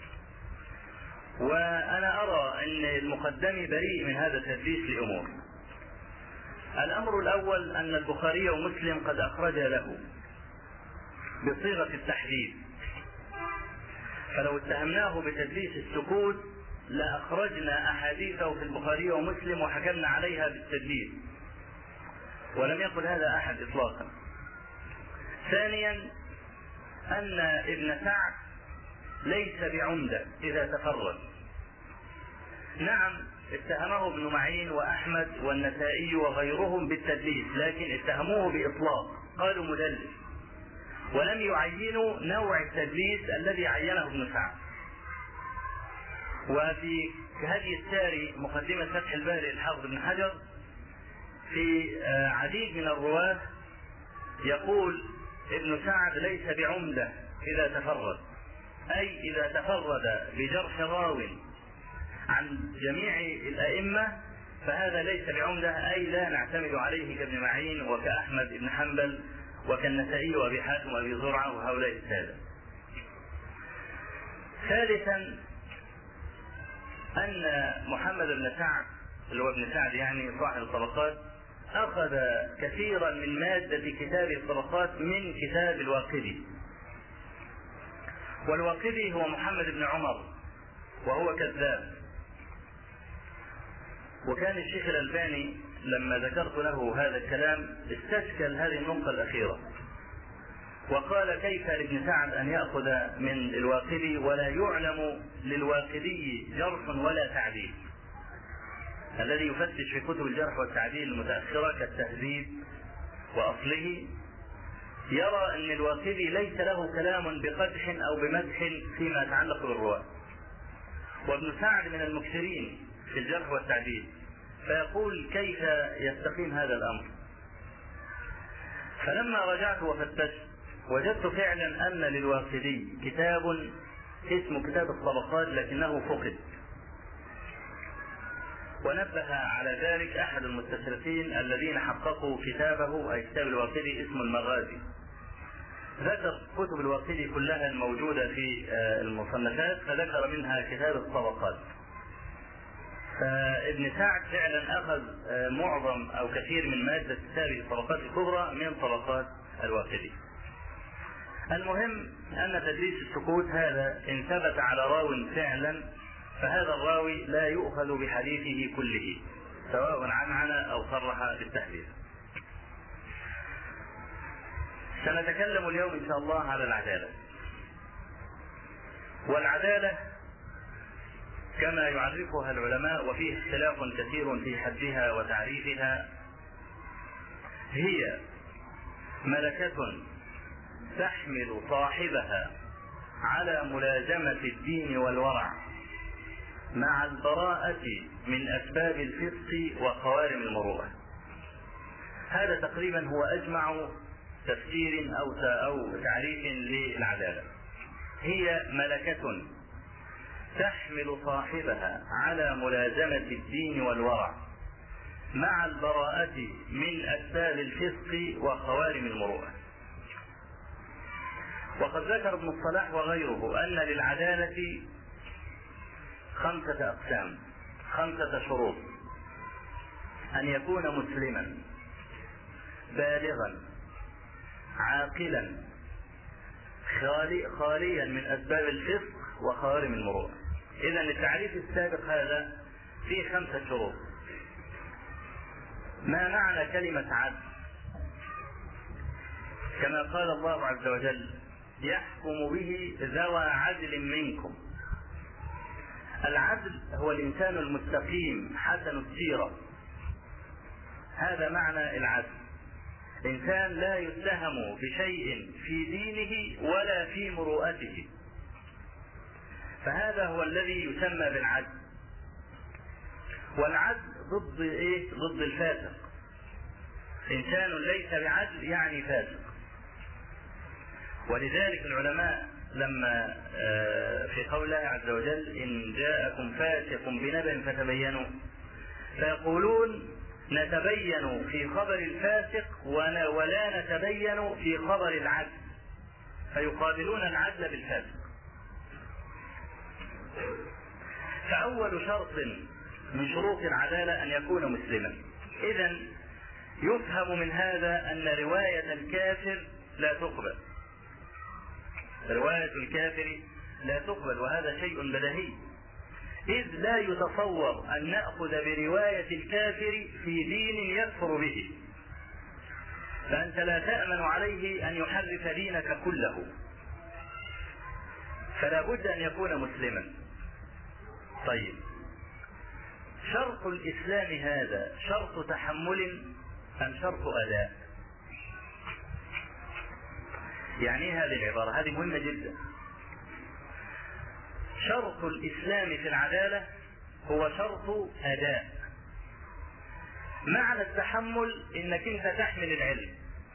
وأنا أرى أن المقدمي بريء من هذا التدليس لأمور. الأمر الأول أن البخاري ومسلم قد أخرج له بصيغة التحديد، فلو اتهمناه بتدليس السكوت لأخرجنا أحاديثه في البخاري ومسلم وحكمنا عليها بالتدليس، ولم يقل هذا أحد إطلاقا. ثانيا أن ابن سعد ليس بعمدة إذا تفرد. نعم اتهمه ابن معين وأحمد والنسائي وغيرهم بالتدليس، لكن اتهموه بإطلاق، قالوا مدلس، ولم يعينوا نوع التدليس الذي عينه ابن سعد. وفي هدي الساري مقدمة فتح الباري الحافظ بن حجر في عديد من الرواة يقول ابن سعد ليس بعمدة إذا تفرد، أي إذا تفرد بجرح راو عن جميع الأئمة فهذا ليس بعمدة، أي لا نعتمد عليه كابن معين وكأحمد بن حنبل وكالنسائي وأبي حاتم وأبي زرعة وهؤلاء السادة. ثالثا أن محمد بن سعد اللي هو ابن سعد يعني صاحب الطبقات أخذ كثيرا من مادة كتاب الطبقات من كتاب الواقدي، والواقدي هو محمد بن عمر وهو كذاب. وكان الشيخ الألباني لما ذكرت له هذا الكلام استشكل هذه النقطة الأخيرة، وقال كيف لابن سعد أن يأخذ من الواقدي ولا يعلم للواقدي جرح ولا تعديل. الذي يفتش في كتب الجرح والتعديل المتأخرة كالتهذيب وأصله يرى أن الواقدي ليس له كلام بقدح أو بمدح فيما يتعلق بالرواة، وابن سعد من المكثرين في الجرح والتعديل، فيقول كيف يستقيم هذا الأمر. فلما رجعت وفتشت وجدت فعلا أن للواقدي كتاب اسمه كتاب الطبقات لكنه فقد، ونبه على ذلك أحد المستشرقين الذين حققوا كتابه أي كتاب الواقدي اسمه المغازي. ذكر كتب الواقدي كلها الموجودة في المصنفات فذكر منها كتاب الطبقات. فابن سعد فعلا أخذ معظم أو كثير من مادة كتاب الطبقات الكبرى من طبقات الواقدي. المهم أن تدليس السكوت هذا إن ثبت على راو فعلا فهذا الراوي لا يؤخذ بحديثه كله سواء عنعن أو صرح بالتحديث. سنتكلم اليوم إن شاء الله على العدالة. والعدالة كما يعرفها العلماء وفيه اختلاف كثير في حدها وتعريفها، هي ملكة تحمل صاحبها على ملازمة الدين والورع مع البراءة من أسباب الفسق وخوارم المروءة. هذا تقريبا هو أجمع تفسير أو أو تعريف للعدالة. هي ملكة تحمل صاحبها على ملازمة الدين والورع مع البراءة من أسباب الفسق وخوارم المروءة. وقد ذكر ابن الصلاح وغيره أن للعدالة خمسة أقسام، خمسة شروط. أن يكون مسلما بالغا عاقلا خالي خاليا من أسباب الفسق وخوارم المروءة. إذا التعريف السابق هذا فيه خمسة شروط. ما معنى كلمة عدل؟ كما قال الله عز وجل: يحكم به ذوى عدل منكم. العدل هو الإنسان المستقيم حسن السيرة، هذا معنى العدل. إنسان لا يتهم بشيء في دينه ولا في مروءته، فهذا هو الذي يسمى بالعدل. والعدل ضد ايه؟ ضد الفاسق. إنسان ليس بعدل يعني فاسق. ولذلك العلماء لما في قوله عز وجل: إن جاءكم فاسق بنبأ فتبينوا، فيقولون نتبين في خبر الفاسق ولا نتبين في خبر العدل، فيقابلون العدل بالفاسق. فأول شرط من شروط العدالة أن يكون مسلما. إذن يفهم من هذا أن رواية الكافر لا تقبل، رواية الكافر لا تقبل، وهذا شيء بديهي، إذ لا يتصور أن نأخذ برواية الكافر في دين يكفر به، فأنت لا تأمن عليه أن يحرف دينك كله، فلا بد أن يكون مسلما. طيب، شرط الإسلام هذا شرط تحمل أم شرط أداء؟ يعني هذه العبارة هذه مهمة جدا. شرط الإسلام في العدالة هو شرط أداء. معنى التحمل إنك أنت تحمل العلم،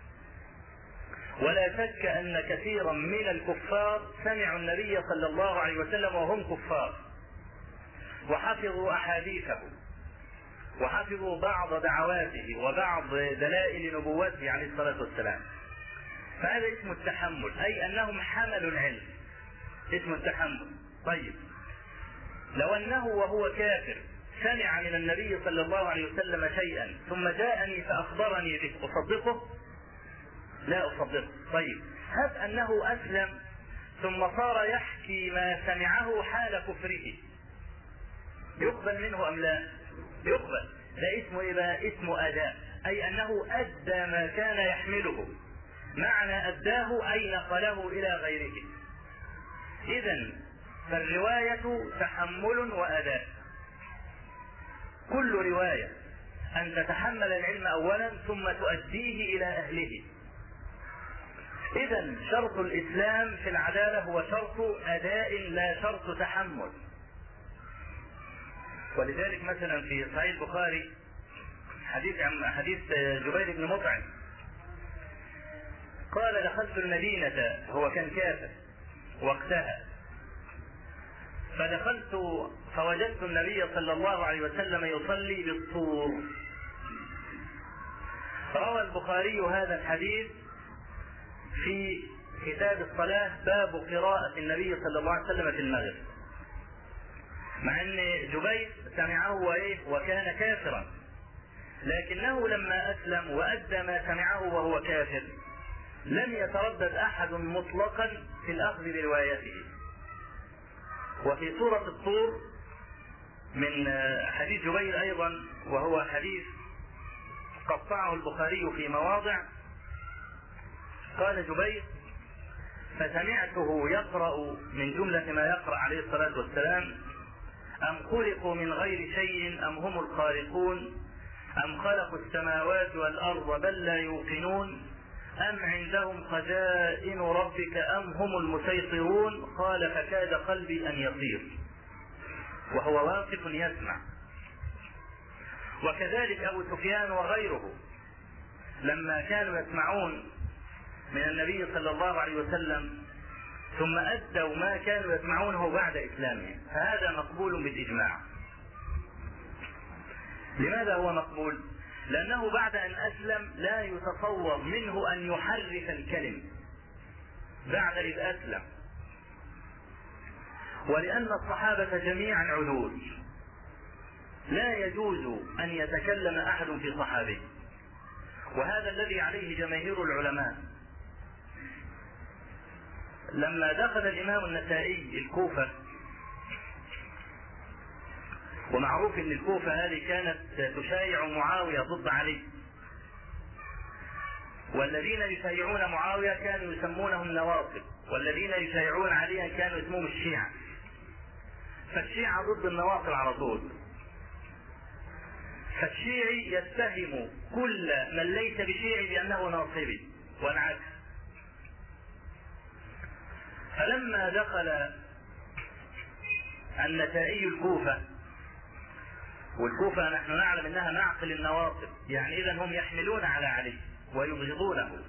ولا شك أن كثيرا من الكفار سمعوا النبي صلى الله عليه وسلم وهم كفار، وحفظوا أحاديثه وحفظوا بعض دعواته وبعض دلائل نبوته عليه الصلاة والسلام، فهذا اسم التحمل، أي أنهم حملوا العلم، اسم التحمل. طيب، لو أنه وهو كافر سمع من النبي صلى الله عليه وسلم شيئا ثم جاءني فأخبرني به، أصدقه؟ لا أصدقه. طيب، هب أنه أسلم ثم صار يحكي ما سمعه حال كفره، يقبل منه أم لا؟ يقبل. ده اسمه إيه بقى؟ اسمه أداء، أي أنه أدى ما كان يحمله. معنى أداه أي نقله إلى غيره. إذن فالرواية تحمل وأداء. كل رواية أن تتحمل العلم أولا ثم تؤديه إلى أهله. إذن شرط الإسلام في العدالة هو شرط أداء لا شرط تحمل. ولذلك مثلا في صحيح البخاري حديث حديث جبير بن مطعم قال: دخلت المدينة، هو كان كافر وقتها، فدخلت فوجدت النبي صلى الله عليه وسلم يصلي بالطور. روى البخاري هذا الحديث في كتاب الصلاة، باب قراءة النبي صلى الله عليه وسلم في المغرب، مع ان جبير سمعه وايه وكان كافرا، لكنه لما اسلم وادى ما سمعه وهو كافر لم يتردد احد مطلقا في الاخذ بروايته. وفي سورة الطور من حديث جبير ايضا، وهو حديث قطعه البخاري في مواضع، قال جبير: فسمعته يقرأ من جملة ما يقرأ عليه الصلاة والسلام: أم خلقوا من غير شيء أم هم الخالقون أم خلقوا السماوات والأرض بل لا يوقنون أم عندهم خزائن ربك أم هم المسيطرون. قال: فكاد قلبي أن يطير، وهو واقف يسمع. وكذلك أبو سفيان وغيره لما كانوا يسمعون من النبي صلى الله عليه وسلم ثم أدوا ما كانوا يسمعونه بعد إسلامهم، فهذا مقبول بالإجماع. لماذا هو مقبول؟ لأنه بعد أن أسلم لا يتصور منه أن يحرف الكلم بعد إذ أسلم، ولأن الصحابة جميعا عدول، لا يجوز أن يتكلم أحد في صحابي، وهذا الذي عليه جماهير العلماء. لما دخل الإمام النسائي الكوفة، ومعروف أن الكوفة هذه كانت تشايع معاوية ضد علي، والذين يشايعون معاوية كانوا يسمونهم النواصب، والذين يشايعون عليا كانوا اسمهم الشيعة. فالشيعة ضد النواصب على طول. فالشيعي يتهم كل من ليس بشيعي بأنه ناصبي والعكس. فلما دخل النسائي الكوفة، والكوفة نحن نعلم انها معقل النواصب، يعني اذا هم يحملون على علي ويبغضونه،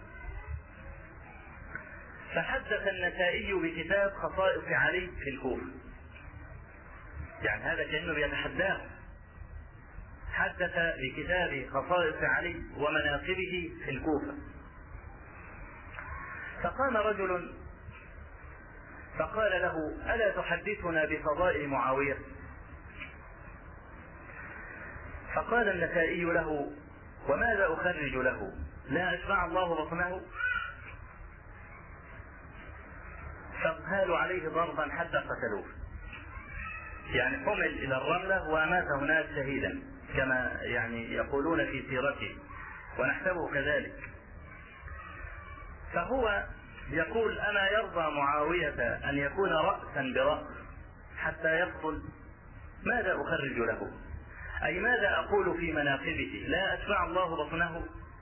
فحدث النسائي بكتاب خصائص علي في الكوفة، يعني هذا كأنه بيتحداه. حدث بكتاب خصائص علي ومناقبه في الكوفة. فقام رجل فقال له: ألا تحدثنا بفضائل معاوية؟ فقال النسائي له: وماذا أخرج له؟ لا أشبع الله بطنه؟ فقالوا عليه ضربا حتى قتلوه، يعني حمل إلى الرملة ومات هناك شهيدا كما يعني يقولون في سيرته، ونحسبه كذلك. فهو يقول: أما يرضى معاوية أن يكون رأسا برأس حتى يقتل؟ ماذا أخرج له؟ أي ماذا أقول في مناقبه؟ لا أشبع الله بطنه؟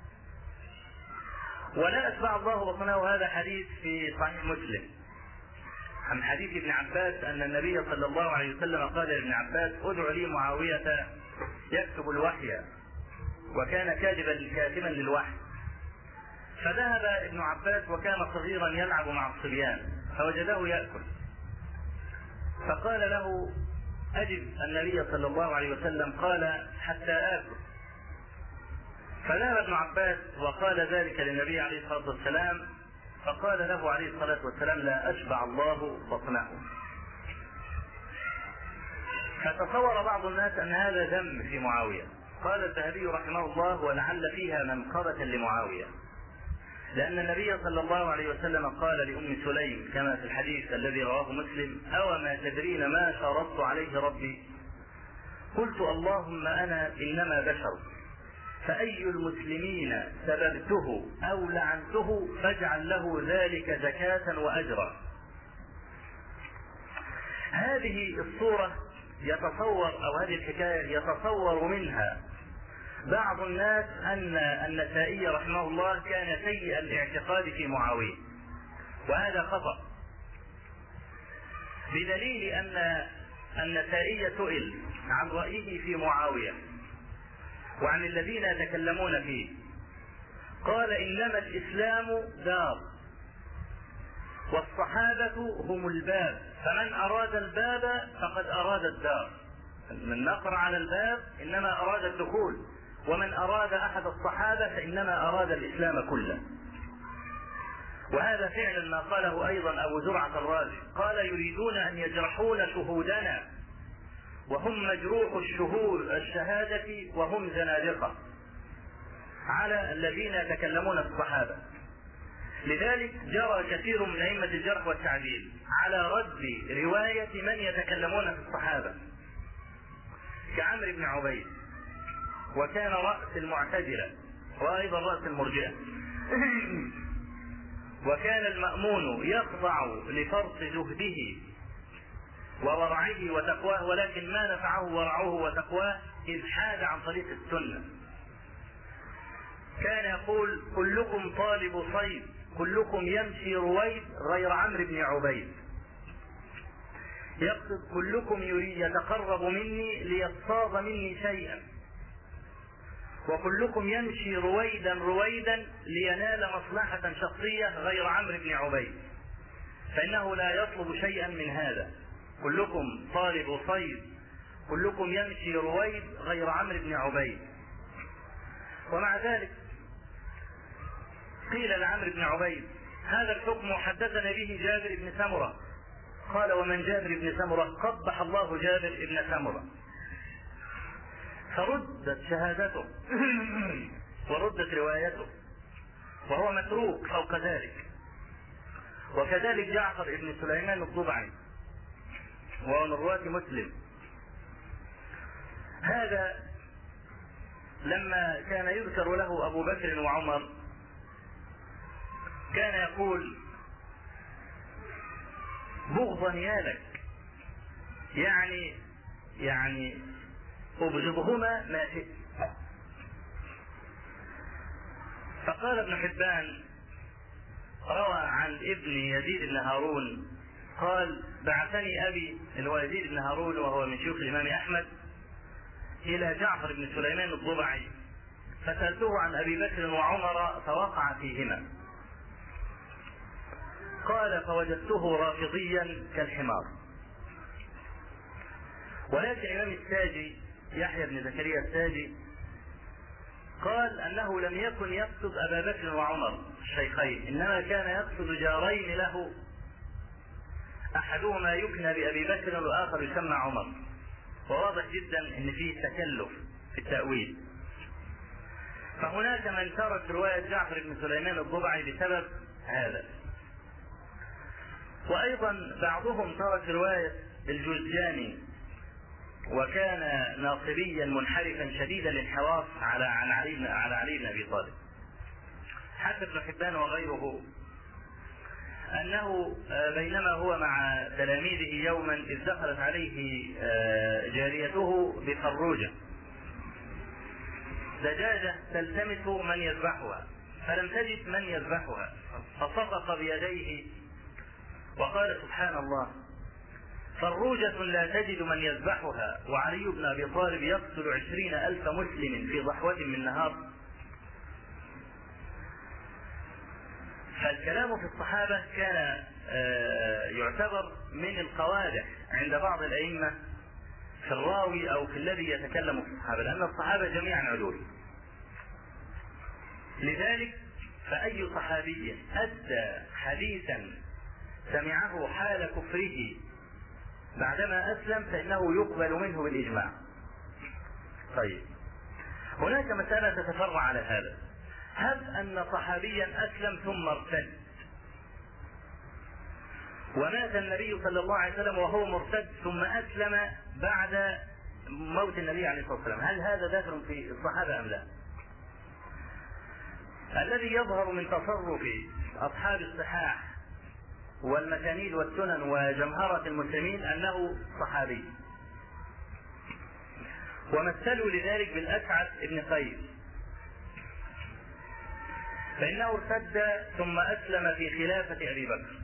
ولا أشبع الله بطنه هذا حديث في صحيح مسلم عن حديث ابن عباس أن النبي صلى الله عليه وسلم قال لابن عباس: ادع لي معاوية يكتب الوحي، وكان كاتبا كاتبا للوحي. فذهب ابن عباس وكان صغيرا يلعب مع الصبيان فوجده يأكل، فقال له: أجب النبي صلى الله عليه وسلم. قال: حتى آكل. فذهب ابن عباس وقال ذلك للنبي عليه الصلاة والسلام، فقال له عليه الصلاة والسلام: لا أشبع الله بطنه. فتصور بعض الناس أن هذا ذم في معاوية. قال الذهبي رحمه الله: ولعل فيها منقبة لمعاوية، لأن النبي صلى الله عليه وسلم قال لأم سليم كما في الحديث الذي رواه مسلم: أو ما تدرين ما شرطت عليه ربي؟ قلت: اللهم أنا إنما بشر، فأي المسلمين سببته أو لعنته فاجعل له ذلك زكاة وأجرا. هذه الصورة يتصور أو هذه الحكاية يتصور منها بعض الناس أن النسائي رحمه الله كان سيء الاعتقاد في معاوية، وهذا خطأ، بدليل أن النسائي سئل عن رأيه في معاوية وعن الذين يتكلمون فيه، قال: إنما الإسلام دار والصحابة هم الباب، فمن أراد الباب فقد أراد الدار. من نقر على الباب إنما أراد الدخول، ومن أراد أحد الصحابة فإنما أراد الإسلام كله. وهذا فعلا ما قاله أيضا أبو زرعة الرازي، قال: يريدون أن يجرحون شهودنا وهم مجروح الشهود الشهادة وهم زنادقة، على الذين يتكلمون الصحابة. لذلك جرى كثير من أئمة الجرح والتعديل على رد رواية من يتكلمون في الصحابة كعمرو بن عبيد، وكان رأس المعتزلة وأيضا رأس المرجئة، وكان المأمون يخضع لفرط زهده وورعه وتقواه، ولكن ما نفعه ورعه وتقواه إذ حاد عن طريق السنة. كان يقول: كلكم طالب صيد، كلكم يمشي رويد غير عمرو بن عبيد. يقصد كلكم يريد يتقرب مني ليصطاد مني شيئا، وكلكم يمشي رويدا رويدا لينال مصلحة شخصية غير عمرو بن عبيد، فإنه لا يطلب شيئا من هذا. كلكم طالب صيد، كلكم يمشي رويد غير عمرو بن عبيد. ومع ذلك قيل لعمرو بن عبيد: هذا الحكم حدثنا به جابر بن سمرة. قال: ومن جابر بن سمرة؟ قبح الله جابر بن سمرة. فردت شهادته وردت روايته وهو متروك فوق ذلك. وكذلك جعفر بن سليمان الضبعي وهو من رواة مسلم، هذا لما كان يذكر له أبو بكر وعمر كان يقول بغضا يالك، يعني يعني أبغضهما ما شئت. فقال ابن حبان روى عن ابن يزيد بن هارون قال بعثني أبي اللي هو يزيد بن هارون وهو من شيوخ الإمام أحمد إلى جعفر بن سليمان الضبعي فسألته عن أبي بكر وعمر فوقع فيهما. قال فوجدته رافضيا كالحمار. ولكن الإمام الساجي يحيى بن زكريا الساجي قال أنه لم يكن يقصد أبا بكر وعمر الشيخين، إنما كان يقصد جارين له أحدهما يكنى بأبي بكر والآخر يسمى عمر. وواضح جدا أن فيه تكلف في التأويل. فهناك من ترك رواية جعفر بن سليمان الضبعي بسبب هذا، وأيضا بعضهم ترك رواية الجوزجاني وكان ناصبيا منحرفا شديد الانحراف على عن علي على علي بن ابي طالب. حتى ابن حبان وغيره انه بينما هو مع تلاميذه يوما اذ دخلت عليه جاريته بفروجه دجاجه تلتمس من يذبحها فلم تجد من يذبحها فصفق بيديه وقال سبحان الله فروجة لا تجد من يذبحها وعلي بن أبي طالب يقتل عشرين ألف مسلم في ضحوة من نهار. فالكلام في الصحابة كان يعتبر من القوادح عند بعض الأئمة في الراوي أو في الذي يتكلم في الصحابة، لأن الصحابة جميعا عدول. لذلك فأي صحابي أدى حديثا سمعه حال كفره بعدما أسلم فإنه يقبل منه بالإجماع. طيب هناك مسألة تتفرع على هذا. هب أن صحابيا أسلم ثم ارتد ومات النبي صلى الله عليه وسلم وهو مرتد ثم أسلم بعد موت النبي عليه الصلاة والسلام، هل هذا داخل في الصحابة أم لا؟ الذي يظهر من تصرف أصحاب الصحاح والمسانيد والسنن وجمهرة المسلمين أنه صحابي. ومثلوا لذلك بالأسعد بن قيس فإنه ارتد ثم أسلم في خلافة أبي بكر،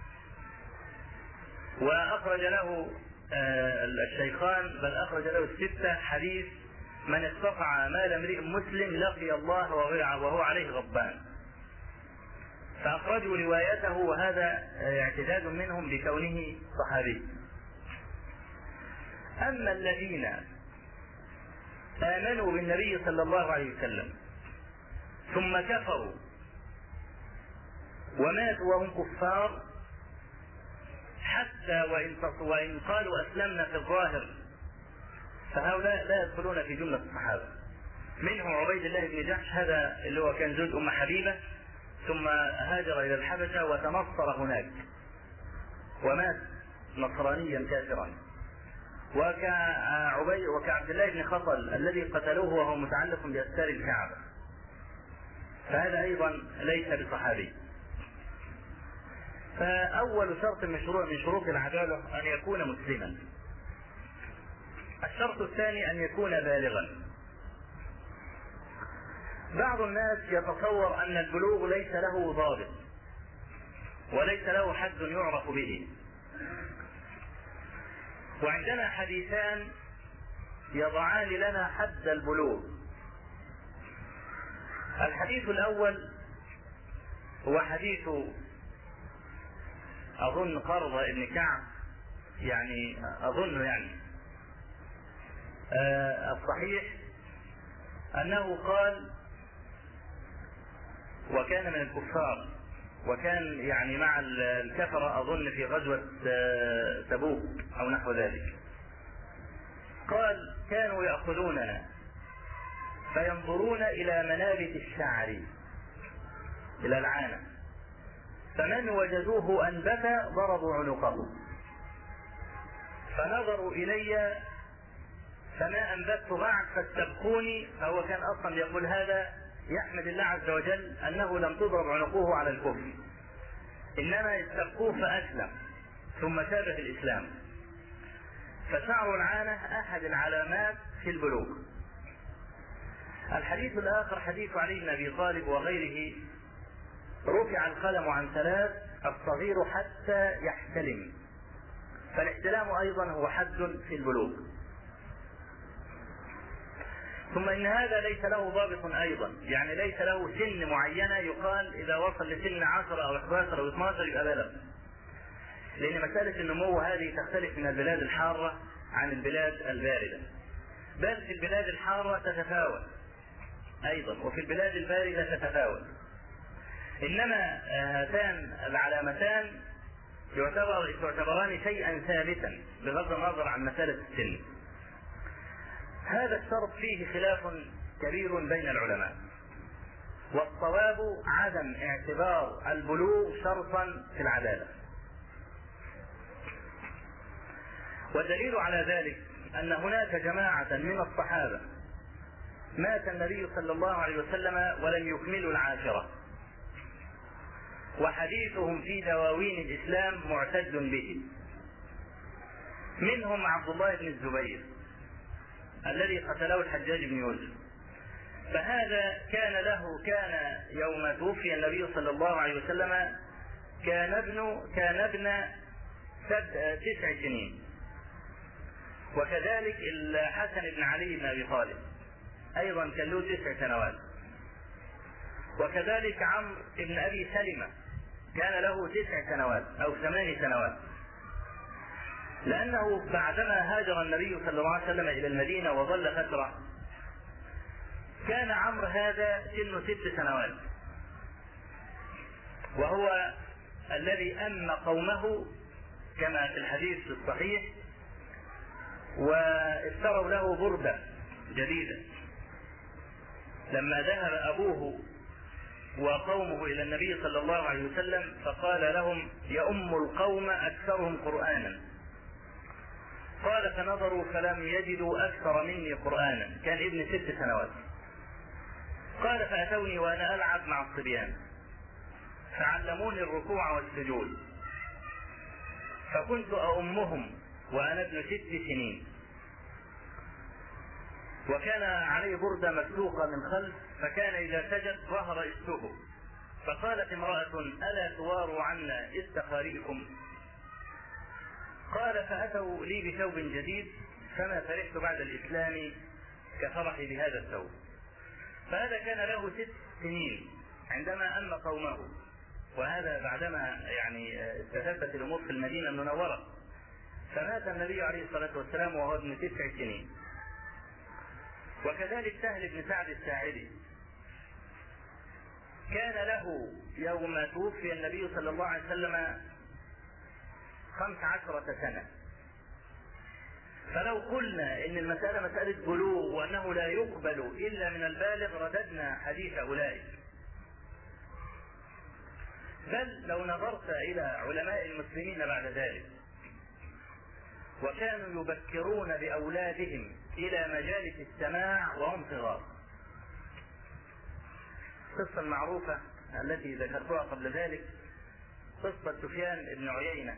وأخرج له الشيخان بل أخرج له الستة حديث من استطاع مال امرئ مسلم لقي الله وهو عليه غضبان، فأخرجوا روايته وهذا اعتداد منهم بكونه صحابي. أما الذين آمنوا بالنبي صلى الله عليه وسلم ثم كفروا وماتوا وهم كفار حتى وإن, وإن قالوا أسلمنا في الظاهر فهؤلاء لا يدخلون في جملة الصحابة. منهم عبيد الله بن جحش هذا اللي هو كان زوج أم حبيبة ثم هاجر إلى الحبشة وتنصر هناك ومات نصرانيا كافرا، وكعبيد وكعبد الله بن خطل الذي قتلوه وهو متعلق بأستار الكعبة، فهذا أيضا ليس بصحابي. فأول شرط من شروط من شروط العدالة أن يكون مسلما. الشرط الثاني أن يكون بالغا. بعض الناس يتصور أن البلوغ ليس له ضابط وليس له حد يعرف به، وعندنا حديثان يضعان لنا حد البلوغ. الحديث الأول هو حديث أظن قرظة ابن كعب، يعني أظن يعني آه الصحيح أنه قال وكان من الكفار وكان يعني مع الكفرة أظن في غزوة تبوك أو نحو ذلك، قال كانوا يأخذوننا فينظرون إلى منابت الشعر، إلى العانة، فمن وجدوه أنبت ضربوا عنقه، فنظروا إلي فما أنبت بعد فاستبقوني. فهو كان أصلا يقول هذا يحمد الله عز وجل أنه لم تضرب عنقه على الكفر، إنما استبقوه فأسلم ثم تاب في الإسلام. فشعر العانة أحد العلامات في البلوغ. الحديث الآخر حديث علي بن أبي طالب وغيره: رفع القلم عن ثلاث، الصغير حتى يحتلم. فالاحتلام أيضا هو حد في البلوغ. ثم إن هذا ليس له ضابط أيضا، يعني ليس له سن معينة يقال إذا وصل لسن عشرة أو إحدى عشر أو اثني عشر يبقى بلغ، لأن مسألة النمو هذه تختلف من البلاد الحارة عن البلاد الباردة، بل في البلاد الحارة تتفاوت أيضا وفي البلاد الباردة تتفاوت. إنما هاتان العلامتان يعتبر تعتبران شيئا ثابتا بغض النظر عن مسألة السن. هذا الشرط فيه خلاف كبير بين العلماء، والصواب عدم اعتبار البلوغ شرطا في العدالة. والدليل على ذلك أن هناك جماعة من الصحابة مات النبي صلى الله عليه وسلم ولم يكملوا العاشرة، وحديثهم في دواوين الإسلام معتد به. منهم عبد الله بن الزبير الذي قتله الحجاج بن يوسف، فهذا كان له كان يوم توفي النبي صلى الله عليه وسلم كان ابن كان ابن تسع سنين. وكذلك الحسن بن علي بن أبي طالب أيضا كان له تسع سنوات. وكذلك عمرو بن أبي سلمة كان له تسع سنوات أو ثمان سنوات، لأنه بعدما هاجر النبي صلى الله عليه وسلم إلى المدينة وظل فترة كان عمرو هذا سنه ست سنوات، وهو الذي أم قومه كما في الحديث الصحيح، واشتروا له بردة جديدة لما ذهب أبوه وقومه إلى النبي صلى الله عليه وسلم فقال لهم: يؤم القوم أكثرهم قرآنا. قال: فنظروا فلم يجدوا أكثر مني قرآنا، كان ابن ست سنوات. قال: فأتوني وأنا ألعب مع الصبيان فعلموني الركوع والسجود، فكنت أؤمهم وأنا ابن ست سنين، وكان عليه بردة مسلوقة من خلف، فكان إذا سجد ظهر إسته. فقالت امرأة: ألا تواروا عنا استخاريكم؟ قال: فأتوا لي بثوب جديد فما فرحت بعد الإسلام كفرحي بهذا الثوب. فهذا كان له ست سنين عندما أم قومه، وهذا بعدما يعني استتبت الأمور في المدينة المنورة. فمات النبي عليه الصلاة والسلام وهو ابن تسع سنين. وكذلك سهل بن سعد الساعدي كان له يوم توفي النبي صلى الله عليه وسلم خمس عشرة سنة. فلو قلنا إن المسألة مسألة بلوغ وأنه لا يقبل إلا من البالغ رددنا حديث أولئك. بل لو نظرت إلى علماء المسلمين بعد ذلك وكانوا يبكرون بأولادهم إلى مجالس السماع وهم صغار. القصة المعروفة التي ذكرتها قبل ذلك قصة سفيان بن عيينة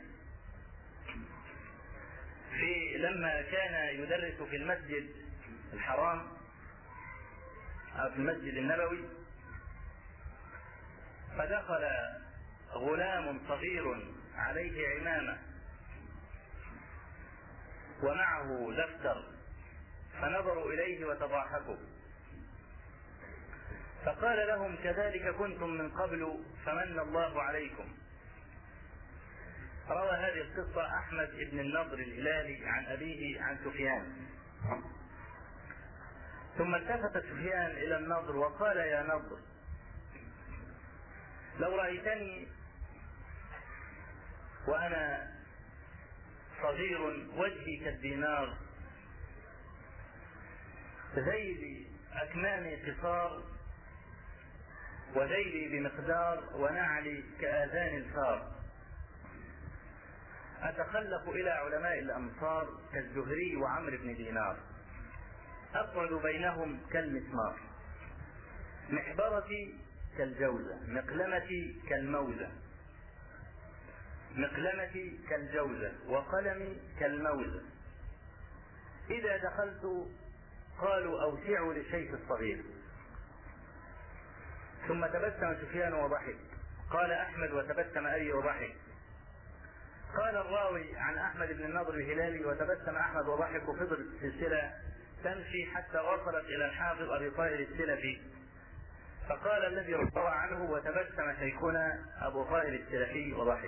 في لما كان يدرس في المسجد الحرام أو في المسجد النبوي، فدخل غلام صغير عليه عمامة ومعه دفتر، فنظروا إليه وتضاحكوا، فقال لهم: كذلك كنتم من قبل فمن الله عليكم. روى هذه القصة أحمد بن النضر الهلالي عن أبيه عن سفيان. ثم التفت سفيان إلى النضر وقال: يا نضر، لو رأيتني وأنا صغير وجهي كالدينار ذيلي أكمامي قصار وذيلي بمقدار ونعلي كآذان الفار. أتخلف إلى علماء الأمصار كالزهري وعمرو بن دينار، أقعد بينهم كالمسمار. محبرتي كالجوزة، مقلمتي كالموزة، مقلمتي كالجوزة وقلمي كالموزة. إذا دخلت قالوا أوسعوا للشيخ الصغير. ثم تبسم سفيان وضحك. قال أحمد وتبسم أبي وضحك. قال الراوي عن أحمد بن النضر الهلالي وتبسم أحمد وضحك، وفضلت السلسلة تمشي حتى وصلت إلى الحافظ أبي طاهر السلفي، فقال الذي روى عنه وتبسم شيخنا أبو طاهر السلفي وضحك.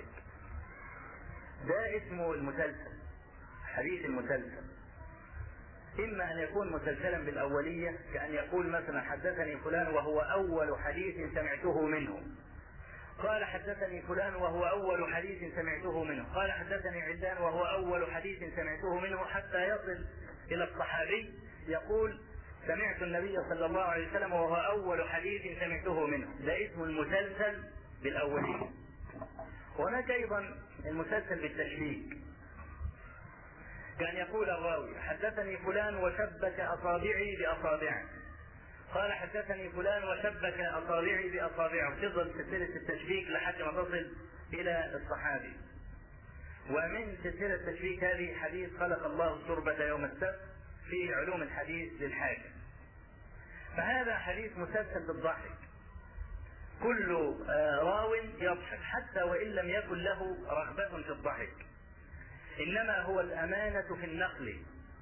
ده اسمه المسلسل، حديث المسلسل. إما أن يكون مسلسلا بالأولية، كأن يقول مثلا حدثني فلان وهو أول حديث سمعته منه، قال حدثني فلان وهو أول حديث سمعته منه، قال حدثني علان وهو أول حديث سمعته منه، حتى يصل إلى الصحابي يقول سمعت النبي صلى الله عليه وسلم وهو أول حديث سمعته منه. ده اسم المسلسل بالأولية. هناك أيضا المسلسل بالتشبيك، كان يقول الراوي حدثني فلان وشبك أصابعي بأصابعه، قال حدثني فلان وشبك أصابعي بأصابعه، تظل سلسلة التشبيك لحد ما تصل إلى الصحابي. ومن سلسلة التشبيك هذه حديث خلق الله التربة يوم السبت في علوم الحديث للحاكم. فهذا حديث مسلسل بالضحك، كل راو يضحك حتى وإن لم يكن له رغبة في الضحك، إنما هو الأمانة في النقل.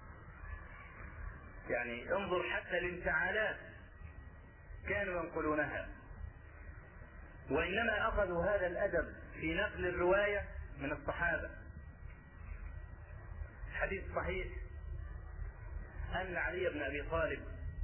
يعني انظر حتى الانفعالات كانوا ينقلونها، وإنما أخذوا هذا الأدب في نقل الرواية من الصحابة. حديث صحيح أن علي بن أبي طالب